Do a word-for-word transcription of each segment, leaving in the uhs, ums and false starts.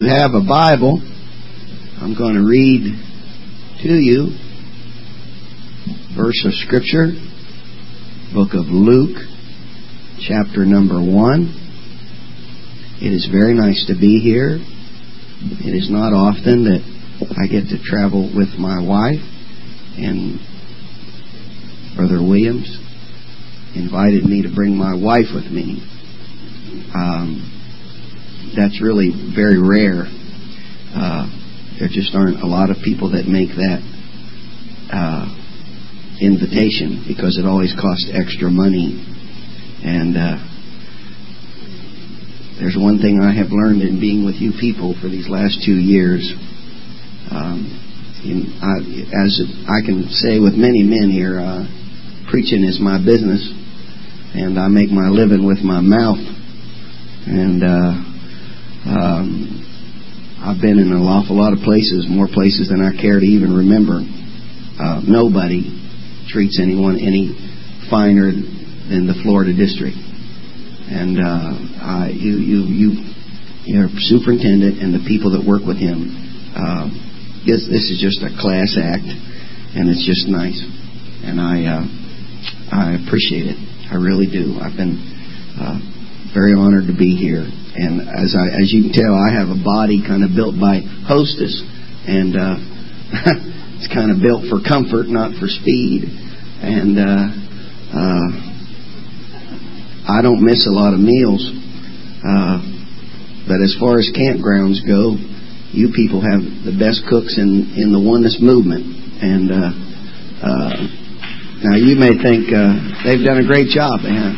you have a Bible, I'm going to read to you verse of Scripture, book of Luke, chapter number one. It is very nice to be here. It is not often that I get to travel with my wife, and Brother Williams invited me to bring my wife with me. Um, that's really very rare. Uh, there just aren't a lot of people that make that uh, invitation because it always costs extra money. And uh, there's one thing I have learned in being with you people for these last two years. Um, in, I, as I can say with many men here, uh, preaching is my business, and I make my living with my mouth. And uh, um, I've been in an awful lot of places, more places than I care to even remember. Uh, nobody treats anyone any finer than the Florida District. And uh, I, you, you, you, your superintendent and the people that work with him. Uh, this, this is just a class act, and it's just nice. And I, uh, I appreciate it. I really do. I've been uh, very honored to be here. And as I, as you can tell, I have a body kind of built by Hostess, and uh, it's kind of built for comfort, not for speed. And uh, uh, I don't miss a lot of meals. Uh, but as far as campgrounds go, you people have the best cooks in, in the Oneness movement. And uh, uh, now you may think uh, they've done a great job. Man.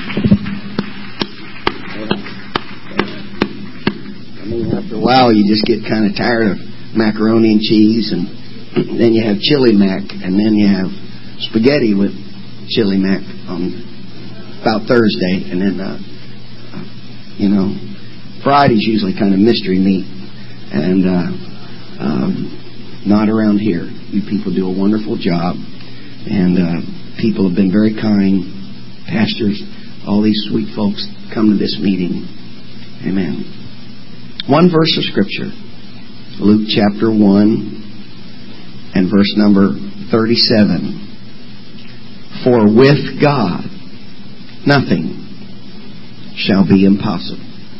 I mean, after a while, you just get kind of tired of macaroni and cheese, and then you have chili mac, and then you have spaghetti with chili mac on about Thursday, and then, uh, uh, you know, Friday's usually kind of mystery meat, and uh, um, not around here. You people do a wonderful job, and uh, people have been very kind. Pastors, all these sweet folks come to this meeting. Amen. One verse of Scripture, Luke chapter one and verse number thirty-seven. For with God nothing shall be impossible.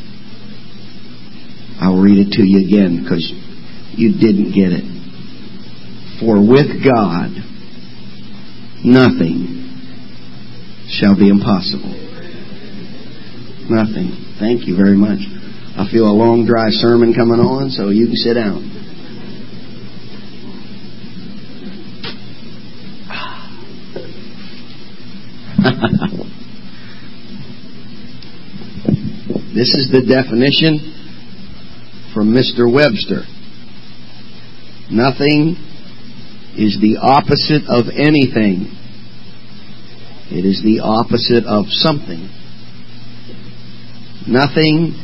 I will read it to you again because you didn't get it. For with God nothing shall be impossible. Nothing. Thank you very much. I feel a long, dry sermon coming on, so you can sit down. This is the definition from Mister Webster. Nothing is the opposite of anything. It is the opposite of something. Nothing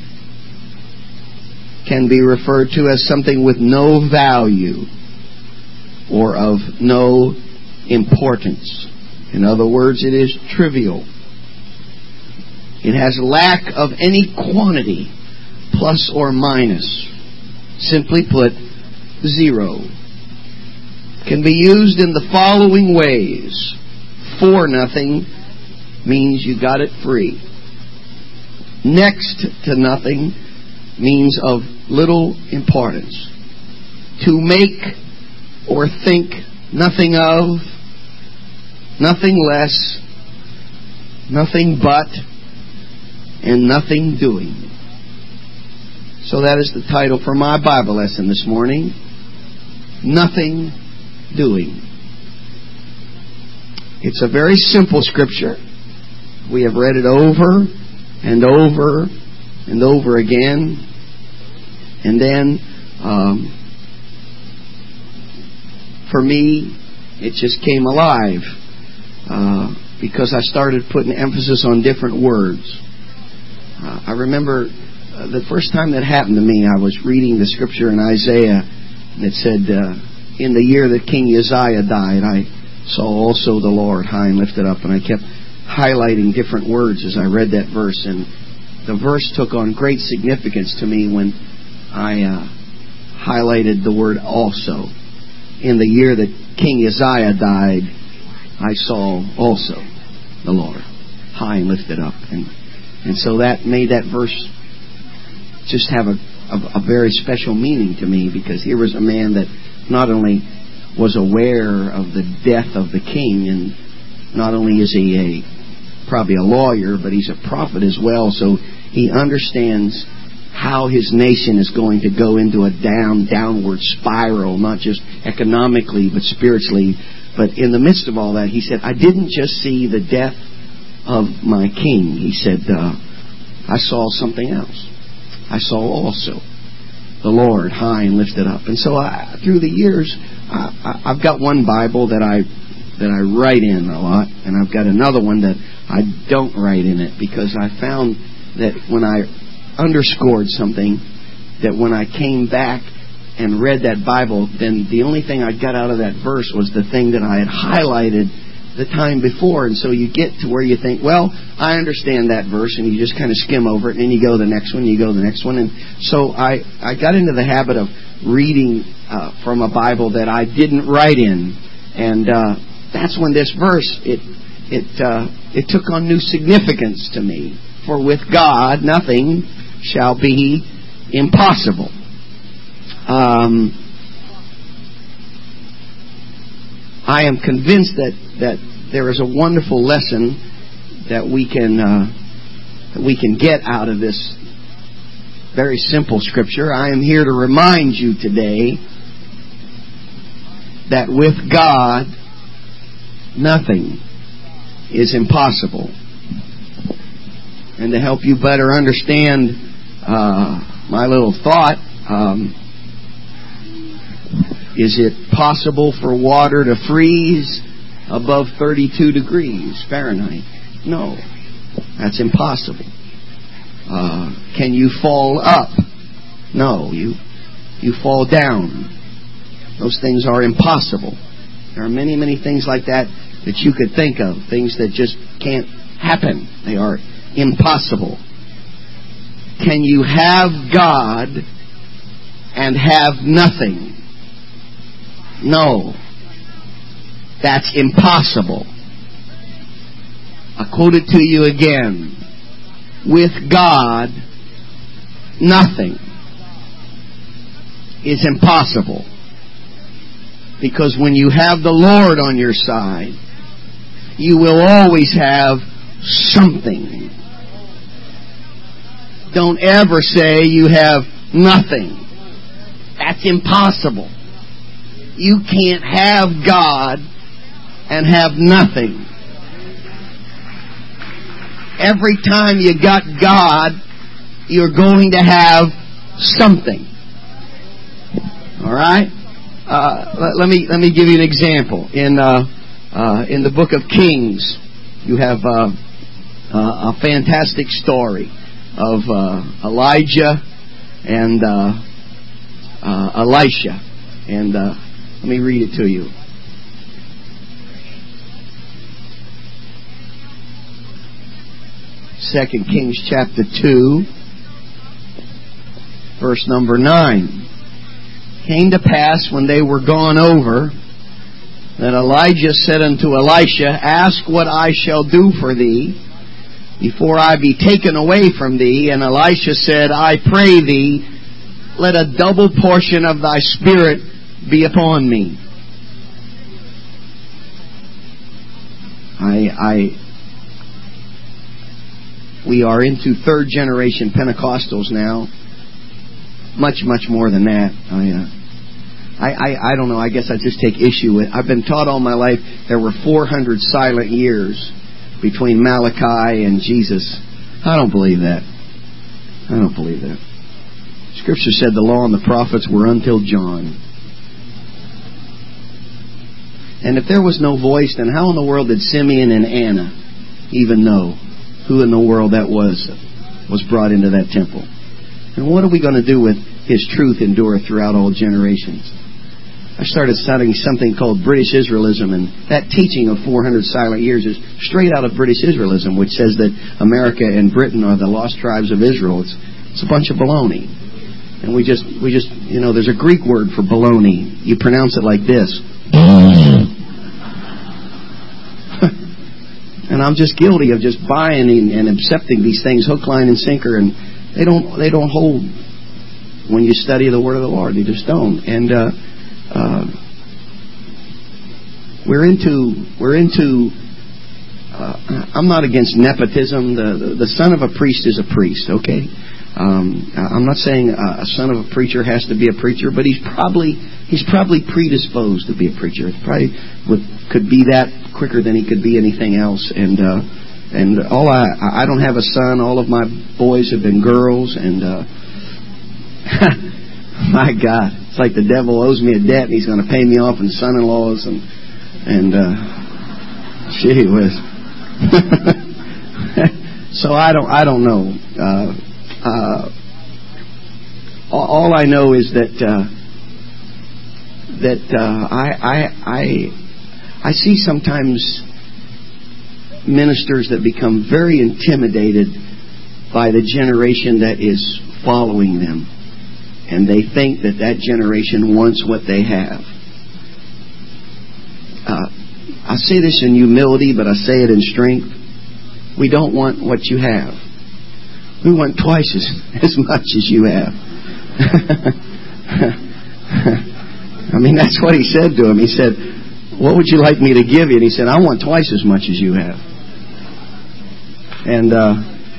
can be referred to as something with no value or of no importance. In other words, it is trivial. It has lack of any quantity, plus or minus. Simply put, zero. Can be used in the following ways. For nothing means you got it free. Next to nothing means of little importance. To make or think nothing of, nothing less, nothing but, and nothing doing. So that is the title for my Bible lesson this morning. Nothing doing. It's a very simple scripture. We have read it over and over and over again. And then, um, for me, it just came alive uh, because I started putting emphasis on different words. Uh, I remember uh, the first time that happened to me, I was reading the scripture in Isaiah that said, uh, in the year that King Uzziah died, I saw also the Lord high and lifted up. And I kept highlighting different words as I read that verse. And the verse took on great significance to me when I uh, highlighted the word also. In the year that King Uzziah died, I saw also the Lord high and lifted up. And and so that made that verse just have a, a, a very special meaning to me, because here was a man that not only was aware of the death of the king, and not only is he a probably a lawyer, but he's a prophet as well, so he understands how his nation is going to go into a down, downward spiral, not just economically, but spiritually. But in the midst of all that, he said, I didn't just see the death of my king. He said, uh, I saw something else. I saw also the Lord high and lifted up. And so I, through the years, I, I, I've got one Bible that I that I write in a lot, and I've got another one that I don't write in it, because I found that when I underscored something, that when I came back and read that Bible, then the only thing I got out of that verse was the thing that I had highlighted the time before. And so you get to where you think, well, I understand that verse, and you just kind of skim over it, and then you go to the next one, you go to the next one. And so I, I got into the habit of reading uh, from a Bible that I didn't write in. And uh, that's when this verse, it it uh, it took on new significance to me. For with God, nothing shall be impossible. Um, I am convinced that, that there is a wonderful lesson that we can uh, that we can get out of this very simple scripture. I am here to remind you today that with God, nothing is impossible. And to help you better understand uh, my little thought, um, is it possible for water to freeze above thirty-two degrees Fahrenheit? No, that's impossible. Uh, can you fall up? No, you you fall down. Those things are impossible. There are many, many things like that that you could think of, things that just can't happen. They are impossible. Can you have God and have nothing? No. That's impossible. I quote it to you again. With God, nothing is impossible. Because when you have the Lord on your side, you will always have something. Don't ever say you have nothing. That's impossible. You can't have God and have nothing. Every time you got God, you're going to have something. All right? Uh, let, let me let me give you an example. In uh, uh, in the book of Kings, you have uh, uh, a fantastic story of uh, Elijah and uh, uh, Elisha. And uh, let me read it to you. Second Kings chapter two, verse number nine. Came to pass when they were gone over, that Elijah said unto Elisha, Ask what I shall do for thee, before I be taken away from thee. And Elisha said, I pray thee, let a double portion of thy spirit be upon me. I, I, we are into third generation Pentecostals now. Much, much more than that. I, uh, I, I, I don't know. I guess I just take issue with. I've been taught all my life there were four hundred silent years between Malachi and Jesus. I don't believe that. I don't believe that. Scripture said the law and the prophets were until John. And if there was no voice, then how in the world did Simeon and Anna even know who in the world that was was brought into that temple? And what are we going to do with His truth endureth throughout all generations? I started studying something called British Israelism, and that teaching of four hundred silent years is straight out of British Israelism, which says that America and Britain are the lost tribes of Israel. It's, it's a bunch of baloney. And we just, we just, you know, there's a Greek word for baloney. You pronounce it like this. And I'm just guilty of just buying and accepting these things hook, line, and sinker, and they don't, they don't hold when you study the Word of the Lord. They just don't. And uh, uh, we're into, we're into. Uh, I'm not against nepotism. The, the the son of a priest is a priest. Okay. Um, I'm not saying a son of a preacher has to be a preacher, but he's probably he's probably predisposed to be a preacher. It probably would, could be that quicker than he could be anything else. And uh, and all I I don't have a son. All of my boys have been girls. And uh, my God, it's like the devil owes me a debt, and he's going to pay me off in son-in-laws and and uh, gee whiz. So I don't I don't know. Uh, Uh, all I know is that uh, that uh, I, I I I see sometimes ministers that become very intimidated by the generation that is following them, and they think that that generation wants what they have. Uh, I say this in humility, but I say it in strength. We don't want what you have. We want twice as, as much as you have. I mean, that's what he said to him. He said, what would you like me to give you? And he said, I want twice as much as you have. And uh,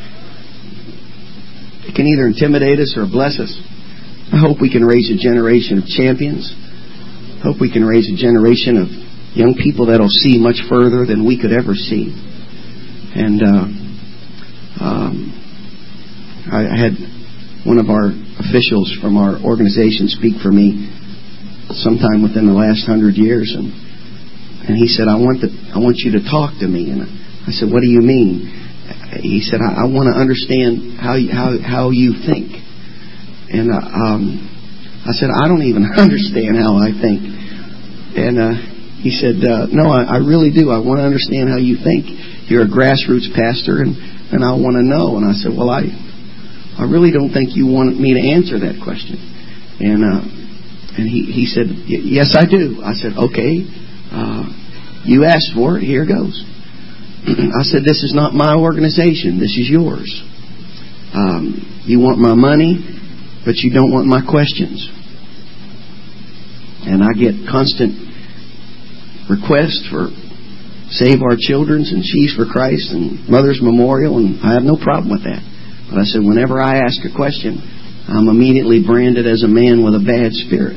it can either intimidate us or bless us. I hope we can raise a generation of champions. I hope we can raise a generation of young people that will see much further than we could ever see. And uh, um I had one of our officials from our organization speak for me sometime within the last hundred years, and and he said, "I want the I want you to talk to me." And I said, "What do you mean?" He said, "I, I want to understand how you, how how you think." And uh, um, I said, "I don't even understand how I think." And uh, he said, uh, "No, I, I really do. I want to understand how you think. You're a grassroots pastor, and and I want to know." And I said, "Well, I." I really don't think you want me to answer that question. And uh, and he, he said, yes, I do. I said, okay, uh, you asked for it. Here goes. I said, this is not my organization. This is yours. Um, you want my money, but you don't want my questions. And I get constant requests for Save Our Children's and She's for Christ and Mother's Memorial, and I have no problem with that. But I said, whenever I ask a question, I'm immediately branded as a man with a bad spirit.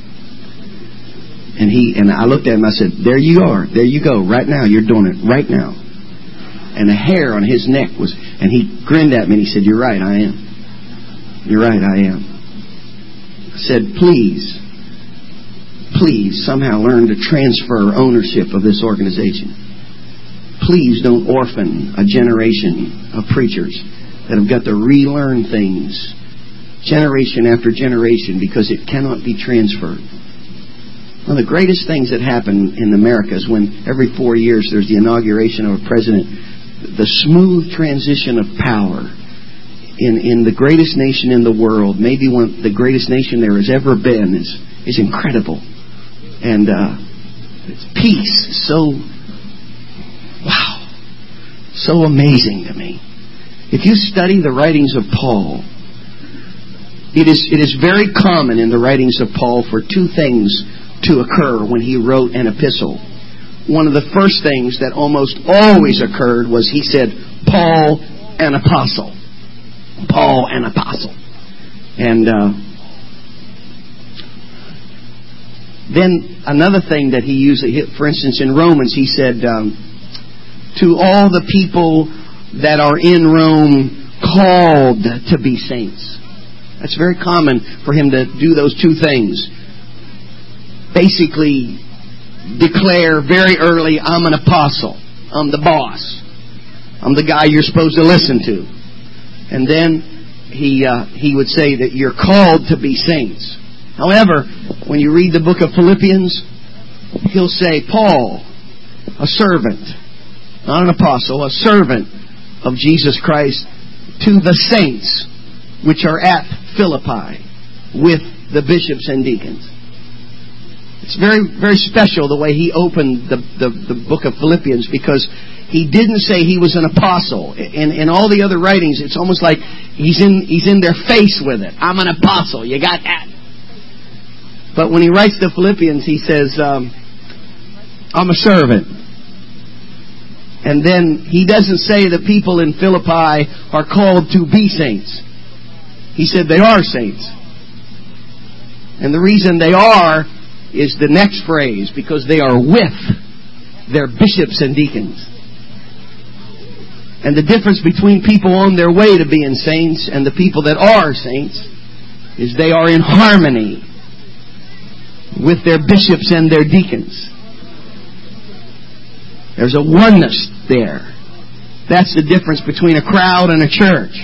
And he and I looked at him, I said, there you are. There you go. Right now. You're doing it right now. And the hair on his neck was, and he grinned at me and he said, you're right, I am. You're right, I am. I said, please, please somehow learn to transfer ownership of this organization. Please don't orphan a generation of preachers that have got to relearn things generation after generation because it cannot be transferred. One of the greatest things that happen in America is when every four years there's the inauguration of a president. The smooth transition of power in, in the greatest nation in the world, maybe one the greatest nation there has ever been, is, is incredible. And uh, it's peace. So, wow, so amazing to me. If you study the writings of Paul, it is it is very common in the writings of Paul for two things to occur when he wrote an epistle. One of the first things that almost always occurred was he said, Paul, an apostle. Paul, an apostle. And uh, then another thing that he used, for instance, in Romans, he said, um, to all the people that are in Rome called to be saints. That's very common for him to do those two things. Basically, declare very early, I'm an apostle. I'm the boss. I'm the guy you're supposed to listen to. And then he uh, he would say that you're called to be saints. However, when you read the book of Philippians, he'll say, Paul, a servant, not an apostle, a servant of Jesus Christ, to the saints which are at Philippi. with the bishops and deacons. It's very, very special the way he opened the, the, the book of Philippians, because he didn't say he was an apostle. In, in all the other writings, it's almost like he's in, he's in their face with it. I'm an apostle. You got that? But when he writes the Philippians, he says, um, I'm a servant. And then he doesn't say the people in Philippi are called to be saints. He said they are saints. And the reason they are is the next phrase, because they are with their bishops and deacons. And the difference between people on their way to being saints and the people that are saints is they are in harmony with their bishops and their deacons. There's a oneness there. That's the difference between a crowd and a church.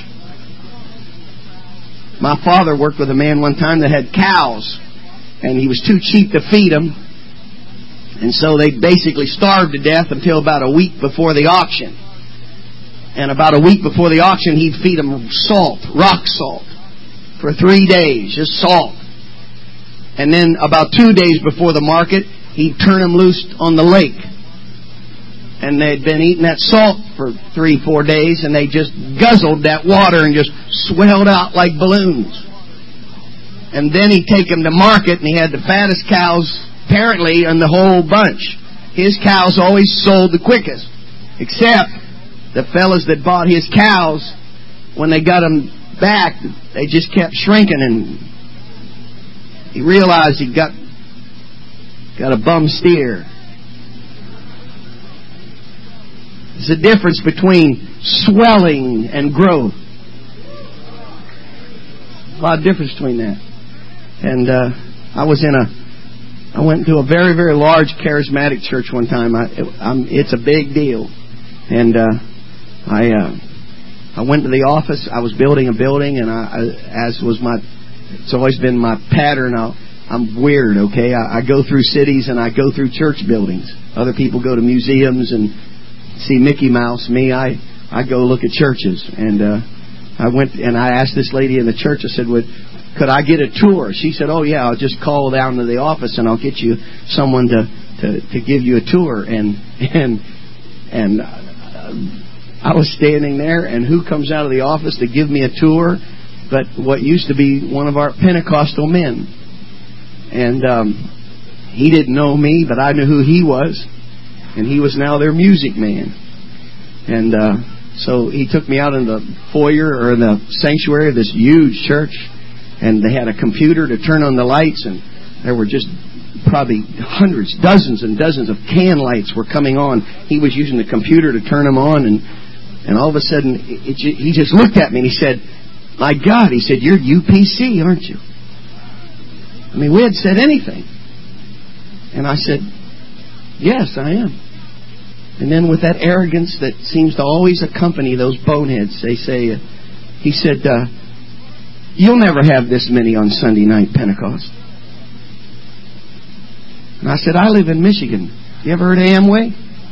My father worked with a man one time that had cows, and he was too cheap to feed them. And so they basically starved to death until about a week before the auction. And about a week before the auction, he'd feed them salt, rock salt, for three days, just salt. And then about two days before the market, he'd turn them loose on the lake. And they'd been eating that salt for three, four days, and they just guzzled that water and just swelled out like balloons. And then he'd take them to market, and he had the fattest cows, apparently, in the whole bunch. His cows always sold the quickest. Except the fellas that bought his cows, when they got them back, they just kept shrinking, and he realized he got, got a bum steer. There's a difference between swelling and growth. A lot of difference between that. And uh, I was in a, I went to a very, very large charismatic church one time. I, it, I'm, it's a big deal. And uh, I, uh, I went to the office. I was building a building, and I, I, as was my, it's always been my pattern. I'll, I'm weird, okay? I, I go through cities and I go through church buildings. Other people go to museums and see Mickey Mouse. Me, I, I go look at churches. And uh, I went and I asked this lady in the church, I said, would, could I get a tour? She said, oh yeah, I'll just call down to the office and I'll get you someone to, to, to give you a tour. And and and uh, I was standing there, and who comes out of the office to give me a tour but what used to be one of our Pentecostal men. And um, he didn't know me, but I knew who he was. And he was now their music man. And uh, so he took me out in the foyer or in the sanctuary of this huge church. And they had a computer to turn on the lights. And there were just probably hundreds, dozens and dozens of can lights were coming on. He was using the computer to turn them on. And, and all of a sudden, it, it, he just looked at me and he said, my God, he said, you're U P C, aren't you? I mean, we hadn't said anything. And I said, yes, I am. And then with that arrogance that seems to always accompany those boneheads, they say, uh, he said, uh, you'll never have this many on Sunday night Pentecost. And I said, I live in Michigan. You ever heard of Amway?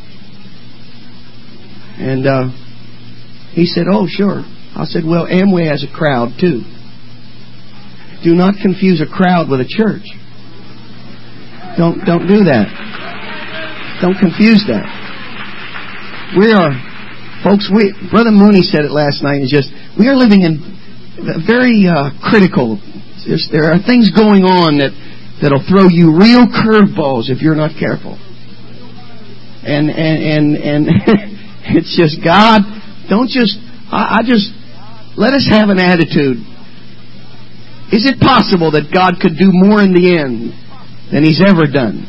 And uh, he said, oh, sure. I said, well, Amway has a crowd, too. Do not confuse a crowd with a church. Don't don't do that. Don't confuse that. We are, folks, we, Brother Mooney said it last night, it's just, we are living in very uh, critical, just, there are things going on that, that'll throw you real curveballs if you're not careful. And, and, and, and it's just, God, don't just, I, I just, let us have an attitude. Is it possible that God could do more in the end than He's ever done?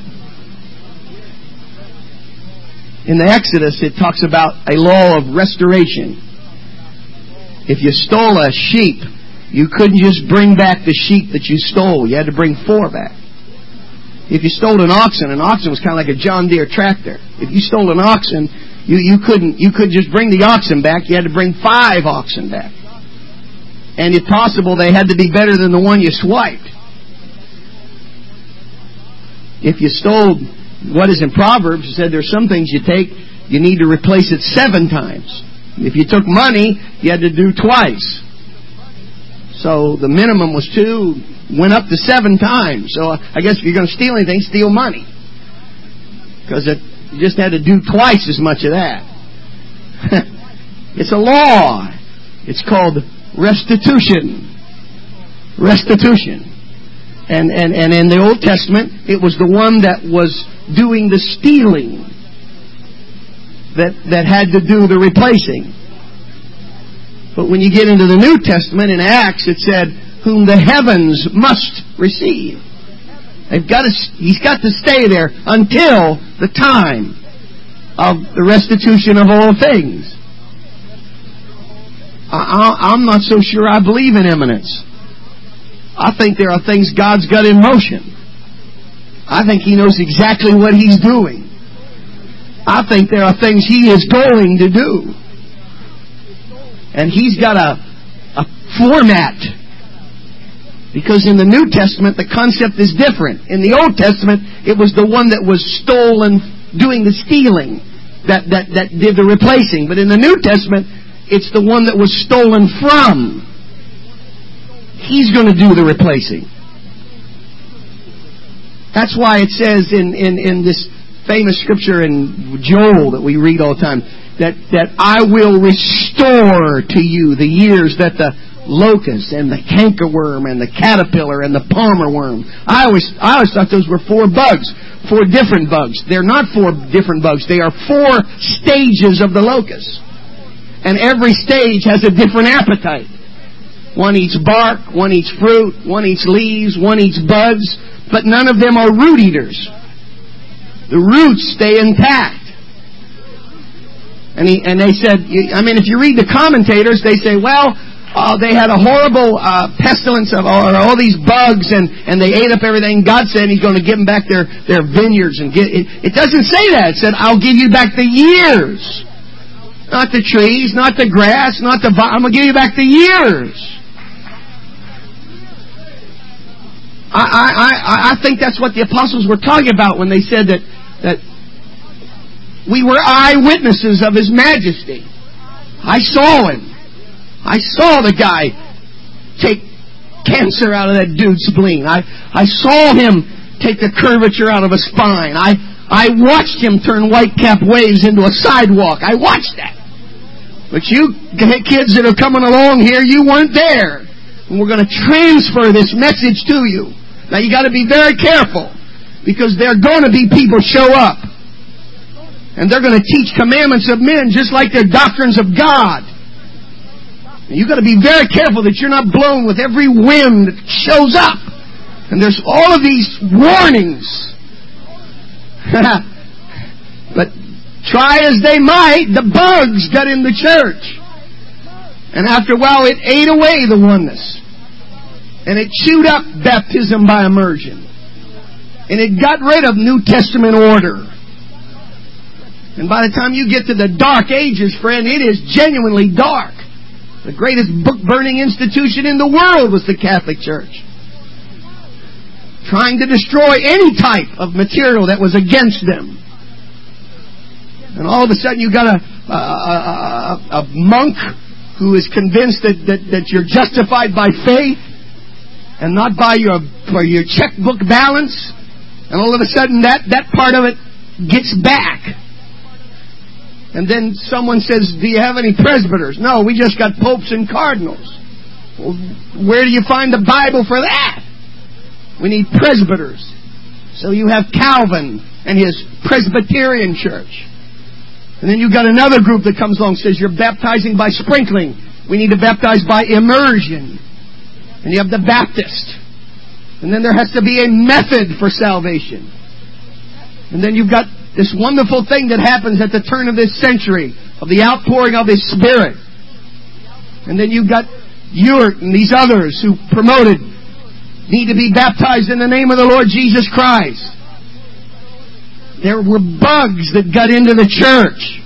In the Exodus, it talks about a law of restoration. If you stole a sheep, you couldn't just bring back the sheep that you stole. You had to bring four back. If you stole an oxen, an oxen was kind of like a John Deere tractor. If you stole an oxen, you, you couldn't you couldn't just bring the oxen back. You had to bring five oxen back. And if possible, they had to be better than the one you swiped. If you stole what is in Proverbs, it said there's some things you take, you need to replace it seven times. If you took money, you had to do twice. So So the minimum was two, went up to seven times. So I guess if you're going to steal anything, steal money. Because it you just had to do twice as much of that. It's a law. It's called restitution. Restitution. And, and, and in the Old Testament, it was the one that was doing the stealing that, that had to do the replacing. But when you get into the New Testament, in Acts, it said, whom the heavens must receive. They've got to, he's got to stay there until the time of the restitution of all things. I, I'm not so sure I believe in imminence. I think there are things God's got in motion. I think He knows exactly what He's doing. I think there are things He is going to do. And He's got a, a format. Because in the New Testament, the concept is different. In the Old Testament, it was the one that was stolen, doing the stealing, that, that, that did the replacing. But in the New Testament, it's the one that was stolen from. He's going to do the replacing. That's why it says in, in, in this famous scripture in Joel that we read all the time, that, that I will restore to you the years that the locust and the cankerworm and the caterpillar and the palmer worm. I always, I always thought those were four bugs, four different bugs. They're not four different bugs. They are four stages of the locust. And every stage has a different appetite. One eats bark, one eats fruit, one eats leaves, one eats buds, but none of them are root eaters. The roots stay intact. And, he, and they said, I mean, if you read the commentators, they say, well, uh, they had a horrible uh, pestilence of all, all these bugs, and, and they ate up everything. God said He's going to give them back their, their vineyards. And get, it, it doesn't say that. It said, I'll give you back the years. Not the trees, not the grass, not the... I'm going to give you back the years. I, I, I, I think that's what the apostles were talking about when they said that, that we were eyewitnesses of His majesty. I saw Him. I saw the guy take cancer out of that dude's spleen. I, I saw him take the curvature out of a spine. I, I watched him turn white-cap waves into a sidewalk. I watched that. But you kids that are coming along here, you weren't there. And we're going to transfer this message to you. Now you got to be very careful, because there are going to be people show up. And they're going to teach commandments of men just like they're doctrines of God. And you've got to be very careful that you're not blown with every wind that shows up. And there's all of these warnings. But try as they might, the bugs got in the church. And after a while, it ate away the oneness. And it chewed up baptism by immersion. And it got rid of New Testament order. And by the time you get to the dark ages, friend, it is genuinely dark. The greatest book-burning institution in the world was the Catholic Church. Trying to destroy any type of material that was against them. And all of a sudden you've got a, a, a, a monk who is convinced that, that, that you're justified by faith and not by your, by your checkbook balance. And all of a sudden that, that part of it gets back. And then someone says, do you have any presbyters? No, we just got popes and cardinals. Well, where do you find the Bible for that? We need presbyters. So you have Calvin and his Presbyterian church. And then you've got another group that comes along and says, you're baptizing by sprinkling. We need to baptize by immersion. And you have the Baptist. And then there has to be a method for salvation. And then you've got this wonderful thing that happens at the turn of this century, of the outpouring of His Spirit. And then you've got Ewart and these others who promoted, need to be baptized in the name of the Lord Jesus Christ. There were bugs that got into the church.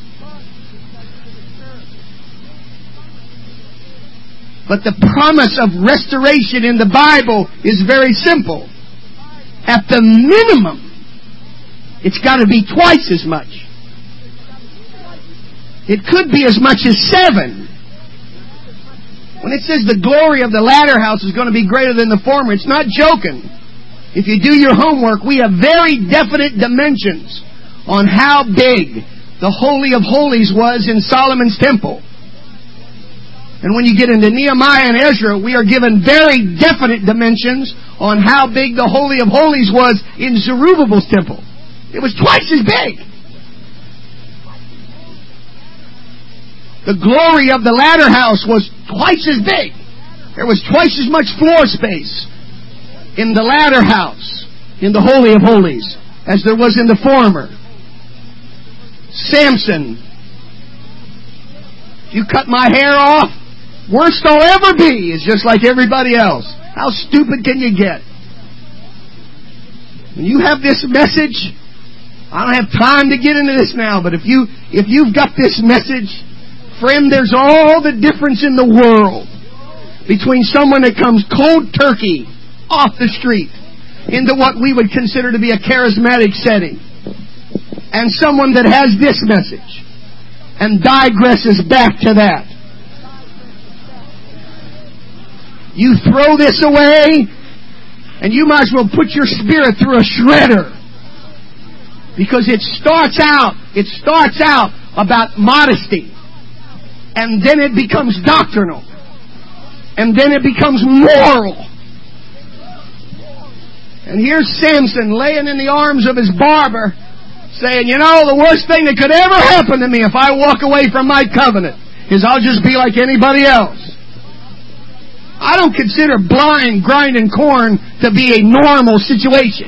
But the promise of restoration in the Bible is very simple. At the minimum, it's got to be twice as much. It could be as much as seven. When it says the glory of the latter house is going to be greater than the former, it's not joking. If you do your homework, we have very definite dimensions on how big the Holy of Holies was in Solomon's temple. And when you get into Nehemiah and Ezra, we are given very definite dimensions on how big the Holy of Holies was in Zerubbabel's temple. It was twice as big. The glory of the latter house was twice as big. There was twice as much floor space in the latter house, in the Holy of Holies, as there was in the former. Samson, you cut my hair off, worst I'll ever be is just like everybody else. How stupid can you get? When you have this message, I don't have time to get into this now, but if you if you've got this message, friend, there's all the difference in the world between someone that comes cold turkey off the street into what we would consider to be a charismatic setting, and someone that has this message and digresses back to that. You throw this away, and you might as well put your spirit through a shredder. Because it starts out, it starts out about modesty. And then it becomes doctrinal. And then it becomes moral. And here's Samson laying in the arms of his barber, saying, you know, the worst thing that could ever happen to me if I walk away from my covenant is I'll just be like anybody else. I don't consider blind grinding corn to be a normal situation.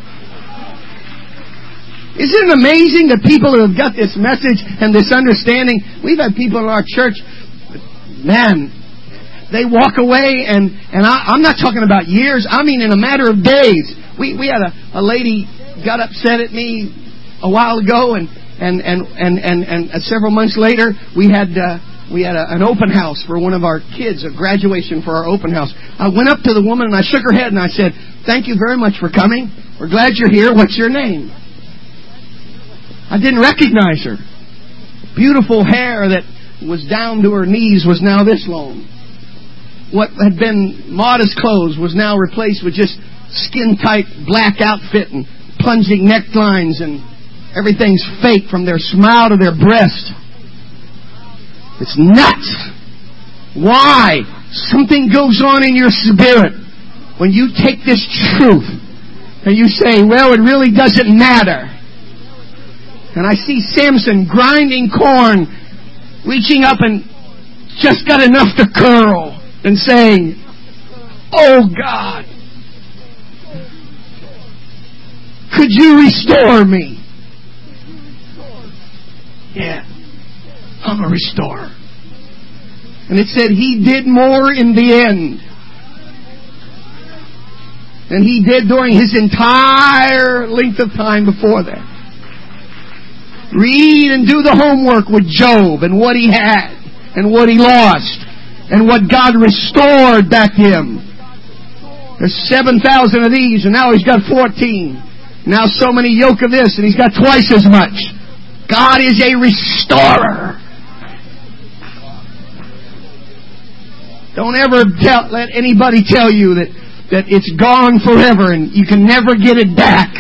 Isn't it amazing that people who have got this message and this understanding? We've had people in our church, man, they walk away, and, and I, I'm not talking about years. I mean in a matter of days. We we had a, a lady got upset at me a while ago, and and and and and, and several months later we had uh, we had a, an open house for one of our kids, a graduation for our open house. I went up to the woman and I shook her head and I said, "Thank you very much for coming. We're glad you're here. What's your name?" I didn't recognize her. Beautiful hair that was down to her knees was now this long. What had been modest clothes was now replaced with just skin-tight black outfit and plunging necklines, and everything's fake from their smile to their breast. It's nuts. Why? Something goes on in your spirit when you take this truth and you say, well, it really doesn't matter. And I see Samson grinding corn, reaching up and just got enough to curl, and saying, oh God, could you restore me? Yeah, I'm a restorer. And it said he did more in the end than he did during his entire length of time before that. Read and do the homework with Job and what he had and what he lost and what God restored back to him. There's seven thousand of these, and now he's got fourteen. Now so many yoke of this, and he's got twice as much. God is a restorer. Don't ever tell, let anybody tell you that, that it's gone forever and you can never get it back.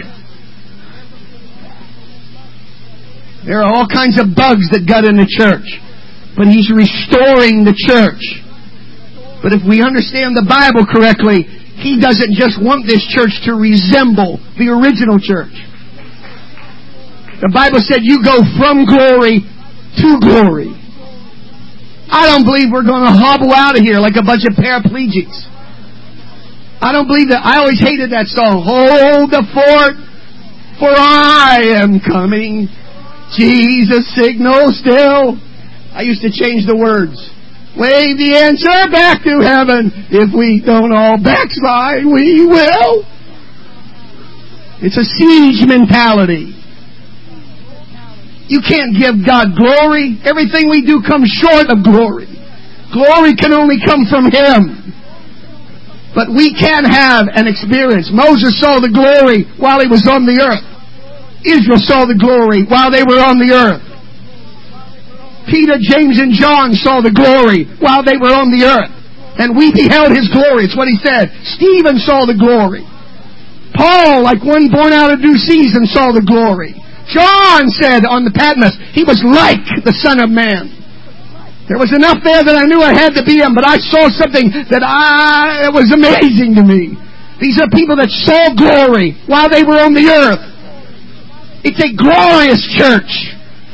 There are all kinds of bugs that got in the church, but He's restoring the church. But if we understand the Bible correctly, He doesn't just want this church to resemble the original church. The Bible said you go from glory to glory. I don't believe we're going to hobble out of here like a bunch of paraplegics. I don't believe that. I always hated that song, hold the fort, for I am coming. Jesus, signal still. I used to change the words. Wave the answer back to heaven. If we don't all backslide, we will. It's a siege mentality. You can't give God glory. Everything we do comes short of glory. Glory can only come from Him. But we can have an experience. Moses saw the glory while he was on the earth. Israel saw the glory while they were on the earth. Peter, James, and John saw the glory while they were on the earth. and we beheld His glory. It's what he said. Stephen saw the glory. Paul, like one born out of due season, saw the glory. John said on the Patmos, he was like the Son of Man. There was enough there that I knew I had to be him, but I saw something that I, it was amazing to me. These are people that saw glory while they were on the earth. It's a glorious church.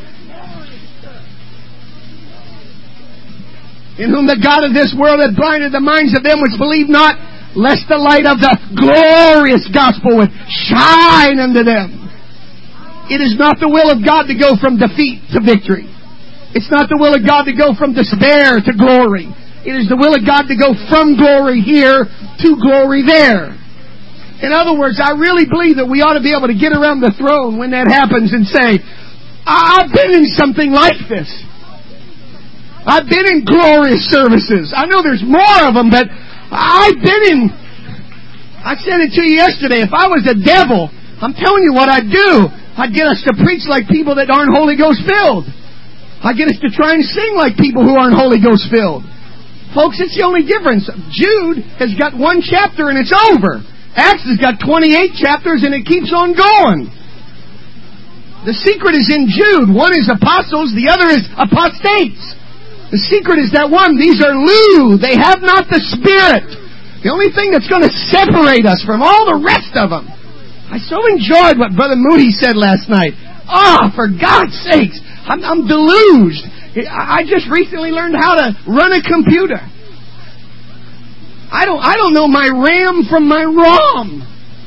In whom the God of this world had blinded the minds of them which believe not, lest the light of the glorious gospel would shine unto them. It is not the will of God to go from defeat to victory. It's not the will of God to go from despair to glory. It is the will of God to go from glory here to glory there. In other words, I really believe that we ought to be able to get around the throne when that happens and say, I've been in something like this. I've been in glorious services. I know there's more of them, but I've been in... I said it to you yesterday. If I was a devil, I'm telling you what I'd do. I'd get us to preach like people that aren't Holy Ghost filled. I'd get us to try and sing like people who aren't Holy Ghost filled. Folks, it's the only difference. Jude has got one chapter and it's over. Acts has got twenty-eight chapters and it keeps on going. The secret is in Jude. One is apostles, the other is apostates. The secret is that one, these are lewd. They have not the Spirit. The only thing that's going to separate us from all the rest of them. I so enjoyed what Brother Moody said last night. Oh, for God's sakes, I'm, I'm deluged. I just recently learned how to run a computer. I don't, I don't know my RAM from my ROM.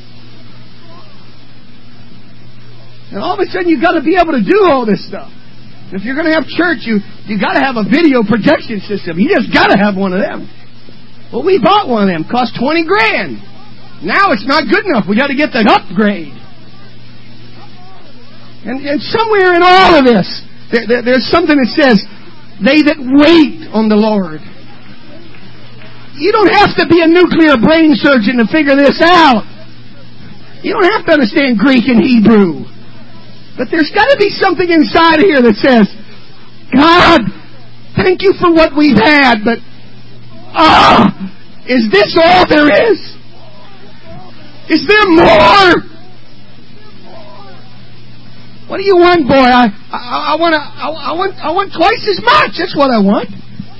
And all of a sudden you've got to be able to do all this stuff. If you're going to have church, you you got to have a video projection system. You just got to have one of them. Well, we bought one of them. Cost twenty grand. Now it's not good enough. We got to get the upgrade. And, and somewhere in all of this, there, there, there's something that says, "They that wait on the Lord." You don't have to be a nuclear brain surgeon to figure this out. You don't have to understand Greek and Hebrew. But there's got to be something inside of here that says, God, thank you for what we've had, but, ah, oh, is this all there is? Is there more? What do you want, boy? I, I, I want I, I want, I want twice as much. That's what I want.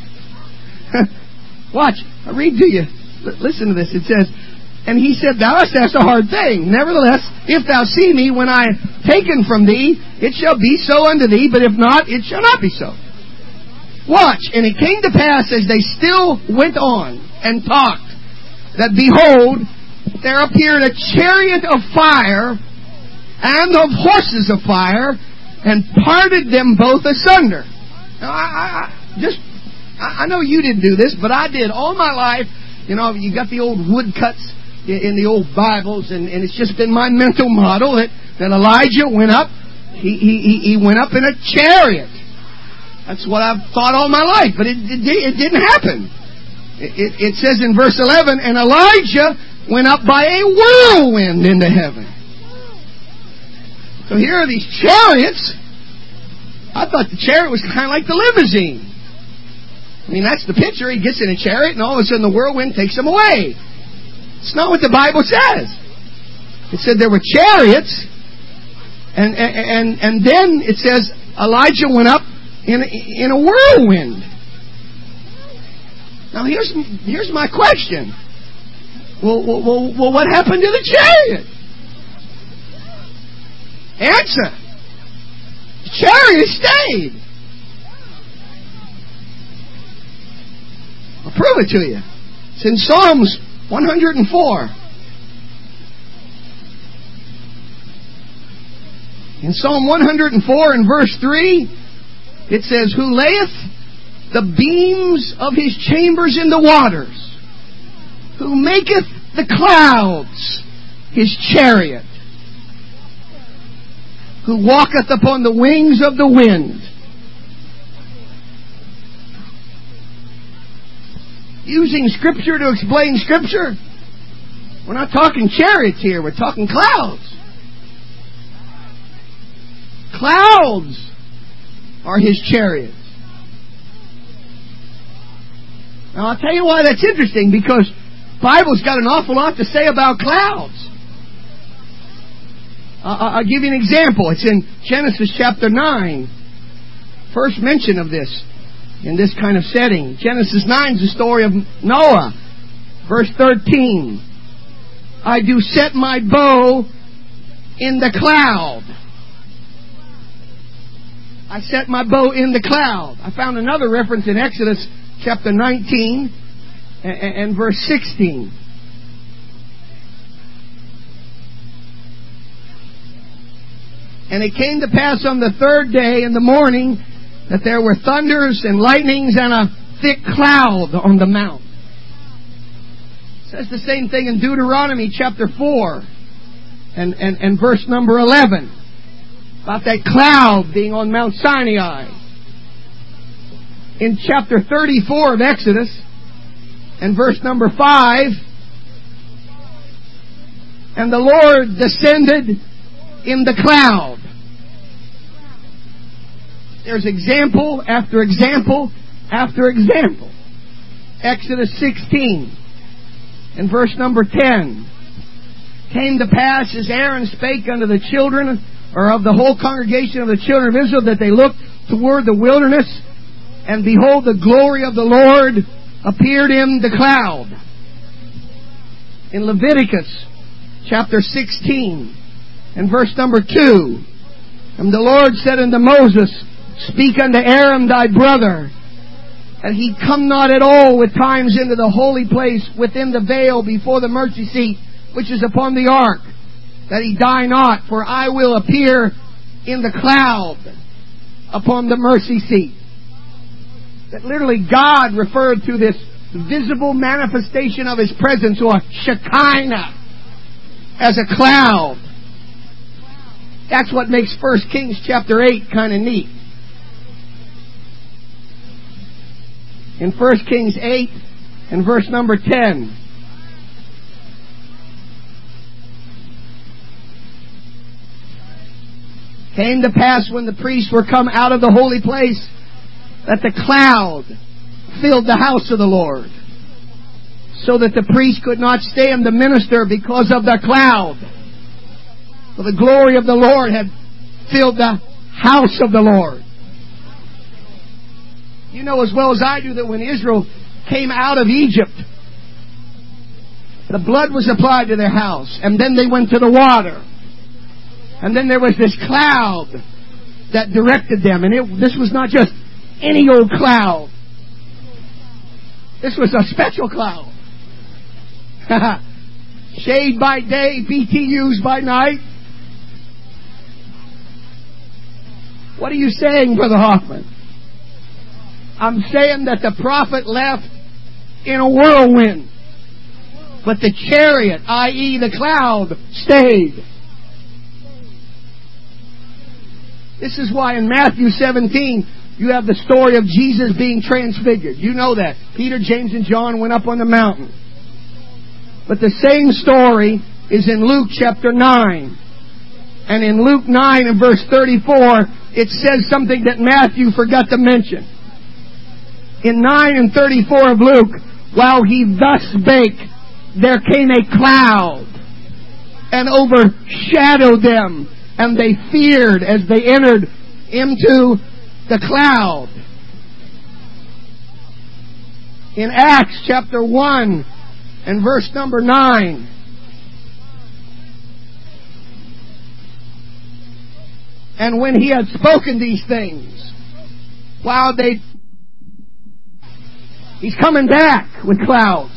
Watch. I read to you. L- listen to this. It says, and he said, thou hast asked a hard thing. Nevertheless, if thou see me when I am taken from thee, it shall be so unto thee, but if not, it shall not be so. Watch. And it came to pass as they still went on and talked, that behold, there appeared a chariot of fire and of horses of fire, and parted them both asunder. Now, I, I, I just, I, I know you didn't do this, but I did all my life. You know, you got the old woodcuts in the old Bibles, and, and it's just been my mental model that, that Elijah went up, he, he, he went up in a chariot. That's what I've thought all my life, but it, it, it didn't happen. It, it, it says in verse eleven, and Elijah went up by a whirlwind into heaven. So here are these chariots. I thought the chariot was kind of like the limousine. I mean, that's the picture. He gets in a chariot, and all of a sudden the whirlwind takes him away. It's not what the Bible says. It said there were chariots, and and and, and then it says Elijah went up in a, in a whirlwind. Now here's here's my question. Well, well, well, well, what happened to the chariot? Answer. The chariot stayed. I'll prove it to you. It's in Psalms one hundred four. In Psalm one hundred four and verse three, it says, who layeth the beams of his chambers in the waters, who maketh the clouds his chariot, who walketh upon the wings of the wind. Using Scripture to explain Scripture. We're not talking chariots here. We're talking clouds. Clouds are his chariots. Now, I'll tell you why that's interesting, because the Bible's got an awful lot to say about clouds. Uh, I'll give you an example. It's in Genesis chapter nine. First mention of this in this kind of setting. Genesis nine is the story of Noah. Verse thirteen. I do set my bow in the cloud. I set my bow in the cloud. I found another reference in Exodus chapter nineteen and, and verse sixteen. And it came to pass on the third day in the morning that there were thunders and lightnings and a thick cloud on the mount. It says the same thing in Deuteronomy chapter four and, and, and verse number eleven. About that cloud being on Mount Sinai. In chapter thirty-four of Exodus and verse number five, and the Lord descended in the cloud. There's example after example after example. Exodus sixteen and verse number ten. Came to pass as Aaron spake unto the children, or of the whole congregation of the children of Israel, that they looked toward the wilderness, and behold, the glory of the Lord appeared in the cloud. In Leviticus chapter sixteen and verse number two, and the Lord said unto Moses, speak unto Aaron thy brother, that he come not at all with times into the holy place within the veil before the mercy seat, which is upon the ark, that he die not, for I will appear in the cloud upon the mercy seat. That literally God referred to this visible manifestation of His presence, or Shekinah, as a cloud. That's what makes First Kings chapter eight kind of neat. In First Kings eight and verse number ten. Came to pass when the priests were come out of the holy place, that the cloud filled the house of the Lord, so that the priest could not stand to minister because of the cloud. For the glory of the Lord had filled the house of the Lord. You know as well as I do that when Israel came out of Egypt, the blood was applied to their house, and then they went to the water. And then there was this cloud that directed them. And it, this was not just any old cloud. This was a special cloud. Shade by day, B T Us by night. What are you saying, Brother Hoffman? I'm saying that the prophet left in a whirlwind, but the chariot, that is the cloud, stayed. This is why in Matthew seventeen, you have the story of Jesus being transfigured. You know that. Peter, James, and John went up on the mountain. But the same story is in Luke chapter nine. And in Luke nine and verse thirty-four, it says something that Matthew forgot to mention. In nine and thirty-four of Luke, while he thus spake, there came a cloud and overshadowed them, and they feared as they entered into the cloud. In Acts chapter one and verse number nine, and when he had spoken these things, while they... He's coming back with clouds.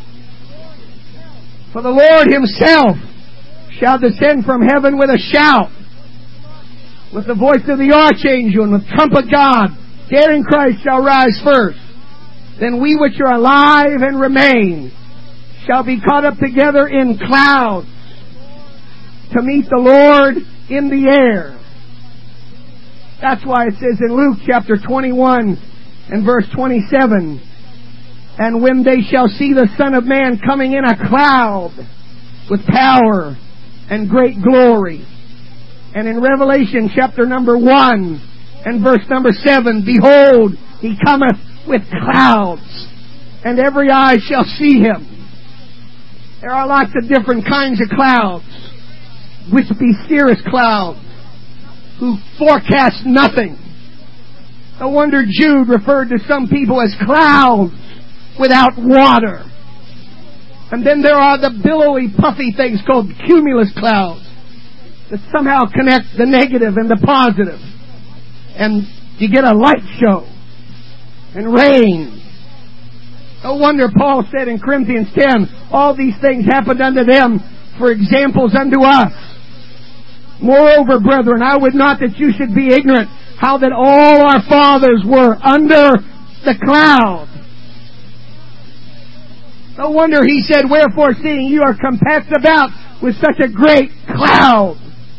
For the Lord Himself shall descend from heaven with a shout, with the voice of the archangel, and with trumpet God. Dead in Christ shall rise first. Then we which are alive and remain shall be caught up together in clouds to meet the Lord in the air. That's why it says in Luke chapter twenty-one and verse twenty-seven, and when they shall see the Son of Man coming in a cloud with power and great glory. And in Revelation chapter number one and verse number seven, behold, He cometh with clouds, and every eye shall see him. There are lots of different kinds of clouds, wispy cirrus clouds, who forecast nothing. No wonder Jude referred to some people as clouds without water. And then there are the billowy, puffy things called cumulus clouds that somehow connect the negative and the positive. And you get a light show and rain. No wonder Paul said in Corinthians ten, all these things happened unto them for examples unto us. Moreover, brethren, I would not that you should be ignorant how that all our fathers were under the cloud. No wonder he said, wherefore seeing you are compassed about with such a great cloud.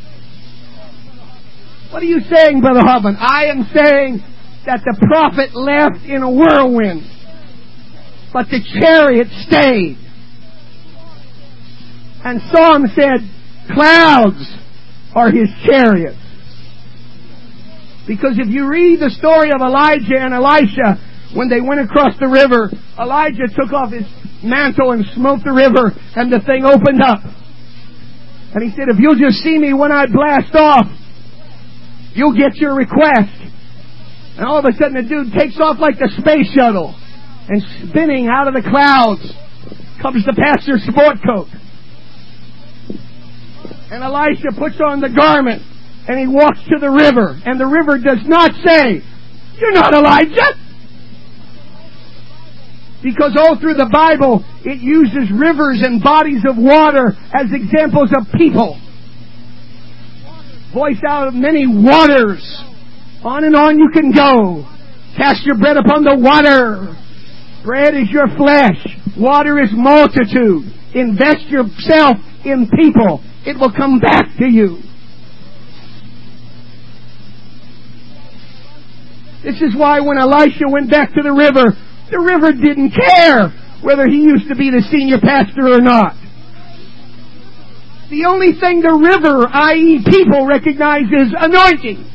What are you saying, Brother Hoffman? I am saying that the prophet left in a whirlwind, but the chariot stayed. And Psalm said, clouds are his chariots. Because if you read the story of Elijah and Elisha, when they went across the river, Elijah took off his mantle and smote the river, and the thing opened up. And he said, if you'll just see me when I blast off, you'll get your request. And all of a sudden the dude takes off like the space shuttle, and spinning out of the clouds comes the pastor's sport coat. And Elisha puts on the garment, and he walks to the river, and the river does not say, you're not Elijah. Because all through the Bible, it uses rivers and bodies of water as examples of people. Voice out of many waters. On and on you can go. Cast your bread upon the water. Bread is your flesh. Water is multitude. Invest yourself in people. It will come back to you. This is why when Elisha went back to the river, the river didn't care whether he used to be the senior pastor or not. The only thing the river, that is people, recognize is anointing.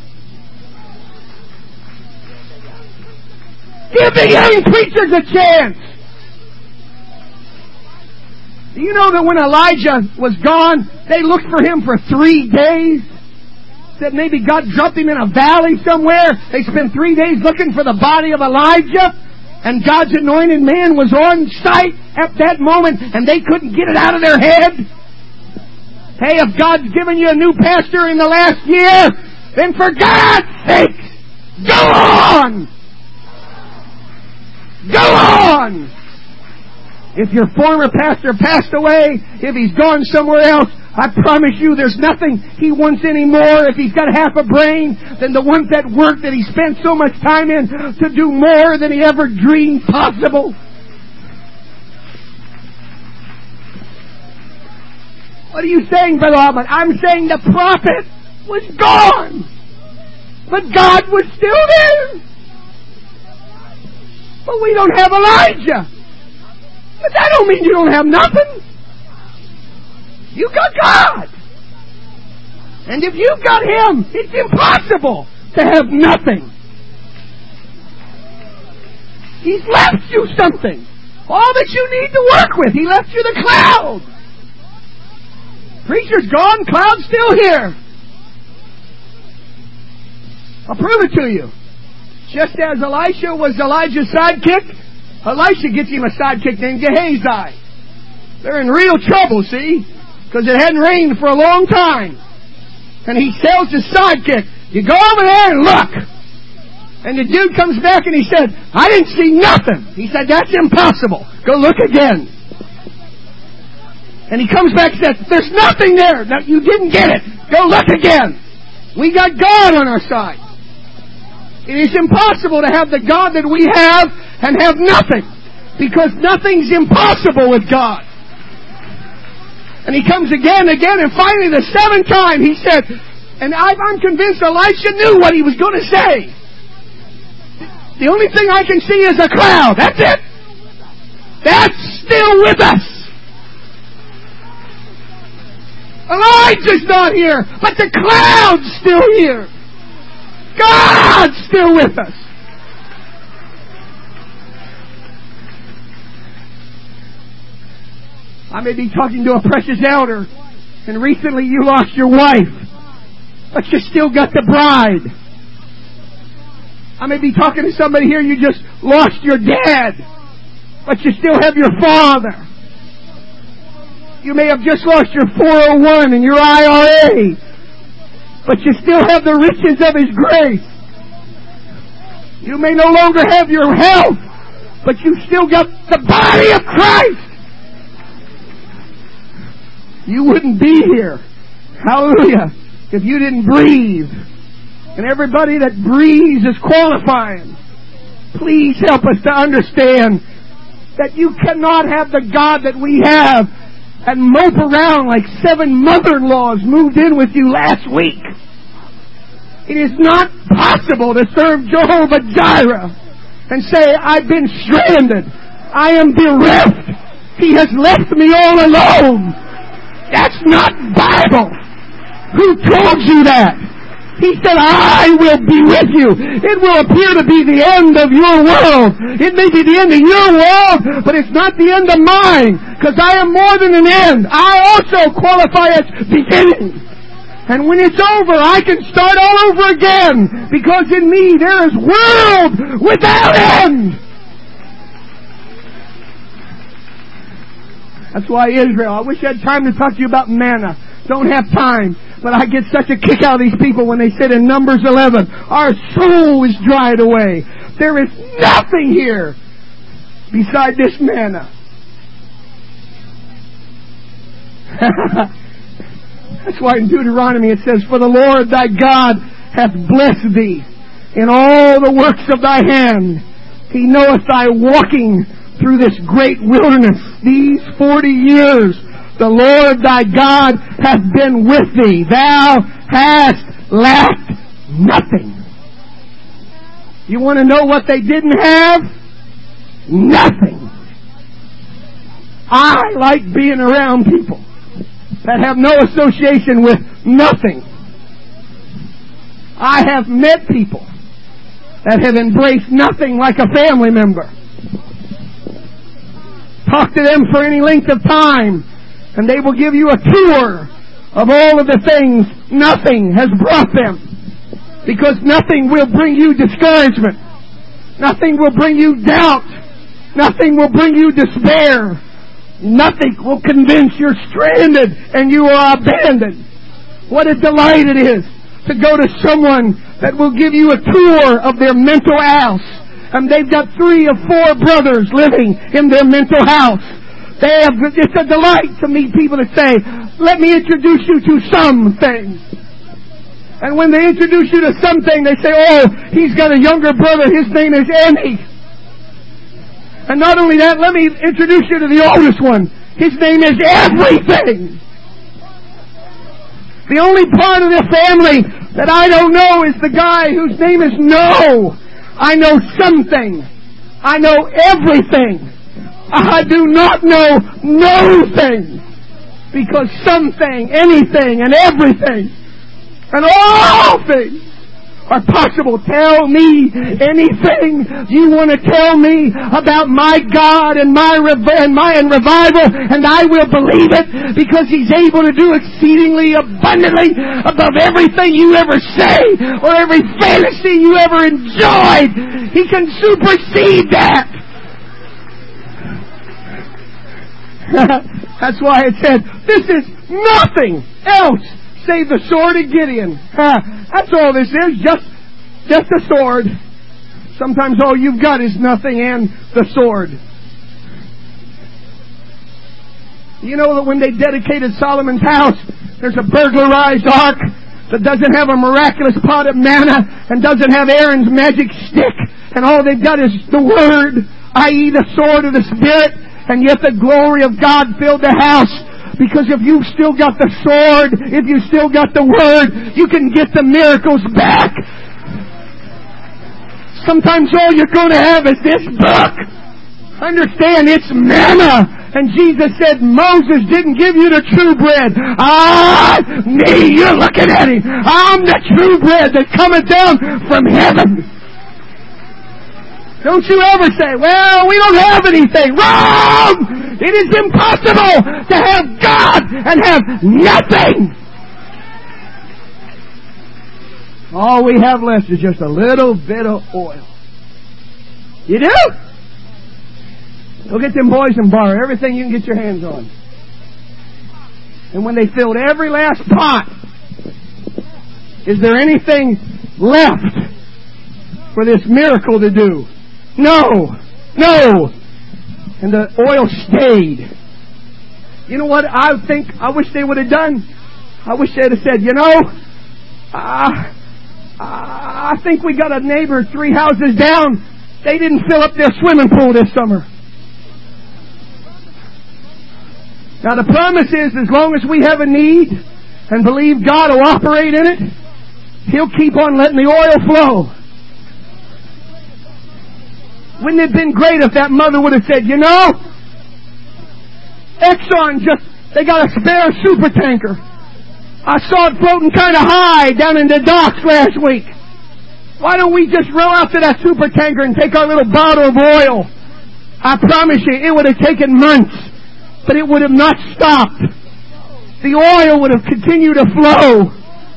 Give the young preachers a chance. Do you know that when Elijah was gone, they looked for him for three days? Said maybe God dropped him in a valley somewhere. They spent three days looking for the body of Elijah. And God's anointed man was on site at that moment, and they couldn't get it out of their head. Hey, if God's given you a new pastor in the last year, then for God's sake, go on! Go on! If your former pastor passed away, if he's gone somewhere else, I promise you there's nothing he wants anymore if he's got half a brain than the ones that work that he spent so much time in to do more than he ever dreamed possible. What are you saying, Brother Altman? I'm saying the prophet was gone, but God was still there. But we don't have Elijah. But that don't mean you don't have nothing. You got God. And if you've got Him, it's impossible to have nothing. He's left you something. All that you need to work with. He left you the cloud. Preacher's gone, cloud's still here. I'll prove it to you. Just as Elisha was Elijah's sidekick, Elisha gets him a sidekick named Gehazi. They're in real trouble, see? Because it hadn't rained for a long time. And he tells his sidekick, you go over there and look. And the dude comes back and he said, I didn't see nothing. He said, that's impossible. Go look again. And he comes back and says, there's nothing there. No, you didn't get it. Go look again. We got God on our side. It is impossible to have the God that we have and have nothing. Because nothing's impossible with God. And he comes again and again, and finally the seventh time he said, and I'm convinced Elisha knew what he was going to say. The only thing I can see is a cloud. That's it. That's still with us. Elijah's not here, but the cloud's still here. God's still with us. I may be talking to a precious elder, and recently you lost your wife, but you still got the bride. I may be talking to somebody here, you just lost your dad, but you still have your father. You may have just lost your four oh one and your I R A, but you still have the riches of His grace. You may no longer have your health, but you still got the body of Christ. You wouldn't be here, hallelujah, if you didn't breathe. And everybody that breathes is qualifying. Please help us to understand that you cannot have the God that we have and mope around like seven mother-in-laws moved in with you last week. It is not possible to serve Jehovah Jireh and say, I've been stranded. I am bereft. He has left me all alone. That's not Bible. Who told you that? He said, I will be with you. It will appear to be the end of your world. It may be the end of your world, but it's not the end of mine, because I am more than an end. I also qualify as beginning. And when it's over, I can start all over again, because in me there is world without end. That's why Israel, I wish I had time to talk to you about manna. Don't have time. But I get such a kick out of these people when they said in Numbers eleven, our soul is dried away. There is nothing here beside this manna. That's why in Deuteronomy it says, for the Lord thy God hath blessed thee in all the works of thy hand. He knoweth thy walking through this great wilderness. These forty years the Lord thy God hath been with thee. Thou hast lacked nothing. You want to know what they didn't have? Nothing. I like being around people that have no association with nothing. I have met people that have embraced nothing like a family member. Talk to them for any length of time, and they will give you a tour of all of the things nothing has brought them. Because nothing will bring you discouragement. Nothing will bring you doubt. Nothing will bring you despair. Nothing will convince you're stranded and you are abandoned. What a delight it is to go to someone that will give you a tour of their mental house. And they've got three or four brothers living in their mental house. They have, it's a delight to meet people that say, let me introduce you to something. And when they introduce you to something, they say, oh, he's got a younger brother, his name is Andy. And not only that, let me introduce you to the oldest one. His name is Everything. The only part of their family that I don't know is the guy whose name is No. I know something. I know everything. I do not know no thing. Because something, anything, and everything, and all things are possible. Tell me anything you want to tell me about my God and my rev- and my and revival, and I will believe it, because He's able to do exceedingly abundantly above everything you ever say or every fantasy you ever enjoyed. He can supersede that. That's why it said, this is nothing else save the sword of Gideon. That's all this is, just, just a sword. Sometimes all you've got is nothing and the sword. You know that when they dedicated Solomon's house, there's a burglarized ark that doesn't have a miraculous pot of manna and doesn't have Aaron's magic stick, and all they've got is the Word, that is the sword of the Spirit, and yet the glory of God filled the house. Because if you've still got the sword, if you've still got the Word, you can get the miracles back. Sometimes all you're going to have is this book. Understand, it's manna. And Jesus said, Moses didn't give you the true bread. Ah, me, you're looking at him. I'm the true bread that cometh down from heaven. Don't you ever say, well, we don't have anything. Wrong! It is impossible to have God and have nothing. All we have left is just a little bit of oil. You do? Go get them boys and borrow everything you can get your hands on. And when they filled every last pot, is there anything left for this miracle to do? No. No. And the oil stayed. You know what I think I wish they would have done? I wish they'd have said, you know, uh, I think we got a neighbor three houses down. They didn't fill up their swimming pool this summer. Now the promise is, as long as we have a need and believe God will operate in it, He'll keep on letting the oil flow. Wouldn't it have been great if that mother would have said, you know, Exxon just, they got a spare super tanker. I saw it floating kind of high down in the docks last week. Why don't we just row out to that super tanker and take our little bottle of oil? I promise you, it would have taken months, but it would have not stopped. The oil would have continued to flow.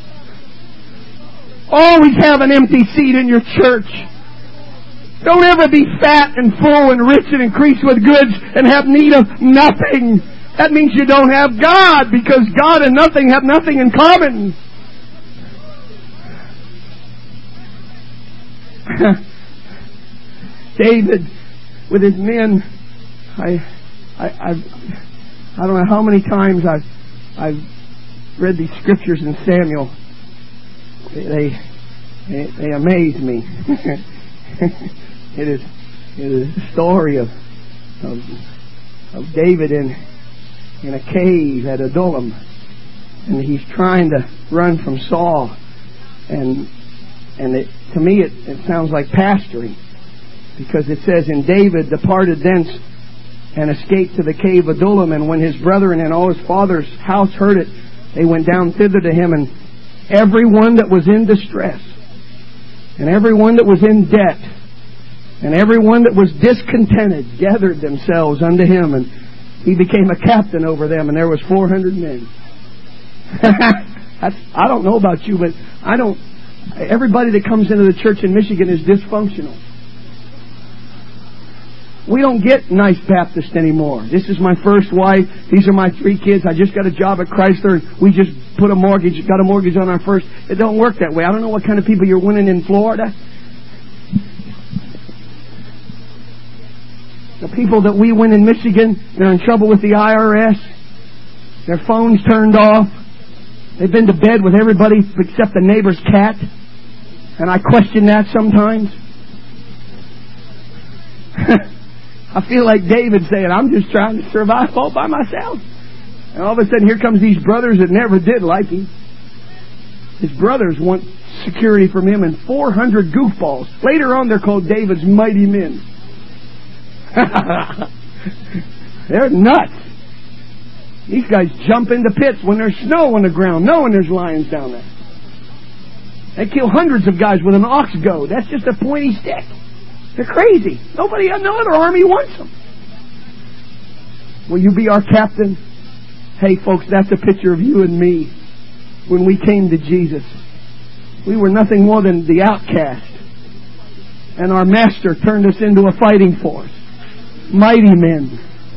Always have an empty seat in your church. Don't ever be fat and full and rich and increased with goods and have need of nothing. That means you don't have God, because God and nothing have nothing in common. David, with his men, I, I, I've, I don't know how many times I've, I've read these scriptures in Samuel. They, they, they amaze me. It is, it is the story of, of, of David in, in a cave at Adullam, and he's trying to run from Saul, and and it, to me it, it sounds like pastoring, because it says, and David departed thence and escaped to the cave of Adullam, and when his brethren and all his father's house heard it, they went down thither to him, and every one that was in distress, and every one that was in debt, and every one that was discontented gathered themselves unto him, and he became a captain over them, and there was four hundred men. That's, I don't know about you, but I don't. Everybody that comes into the church in Michigan is dysfunctional. We don't get nice Baptist anymore. This is my first wife. These are my three kids. I just got a job at Chrysler. We just put a mortgage, got a mortgage on our first. It don't work that way. I don't know what kind of people you're winning in Florida. The people that we win in Michigan, they're in trouble with the I R S. Their phones turned off. They've been to bed with everybody except the neighbor's cat. And I question that sometimes. I feel like David saying, I'm just trying to survive all by myself. And all of a sudden, here comes these brothers that never did like him. His brothers want security from him and four hundred goofballs. Later on, they're called David's mighty men. They're nuts. These guys jump into pits when there's snow on the ground, knowing there's lions down there. They kill hundreds of guys with an ox goad. That's just a pointy stick. They're crazy. Nobody, no other army wants them. Will you be our captain? Hey, folks, that's a picture of you and me when we came to Jesus. We were nothing more than the outcast. And our master turned us into a fighting force. Mighty men.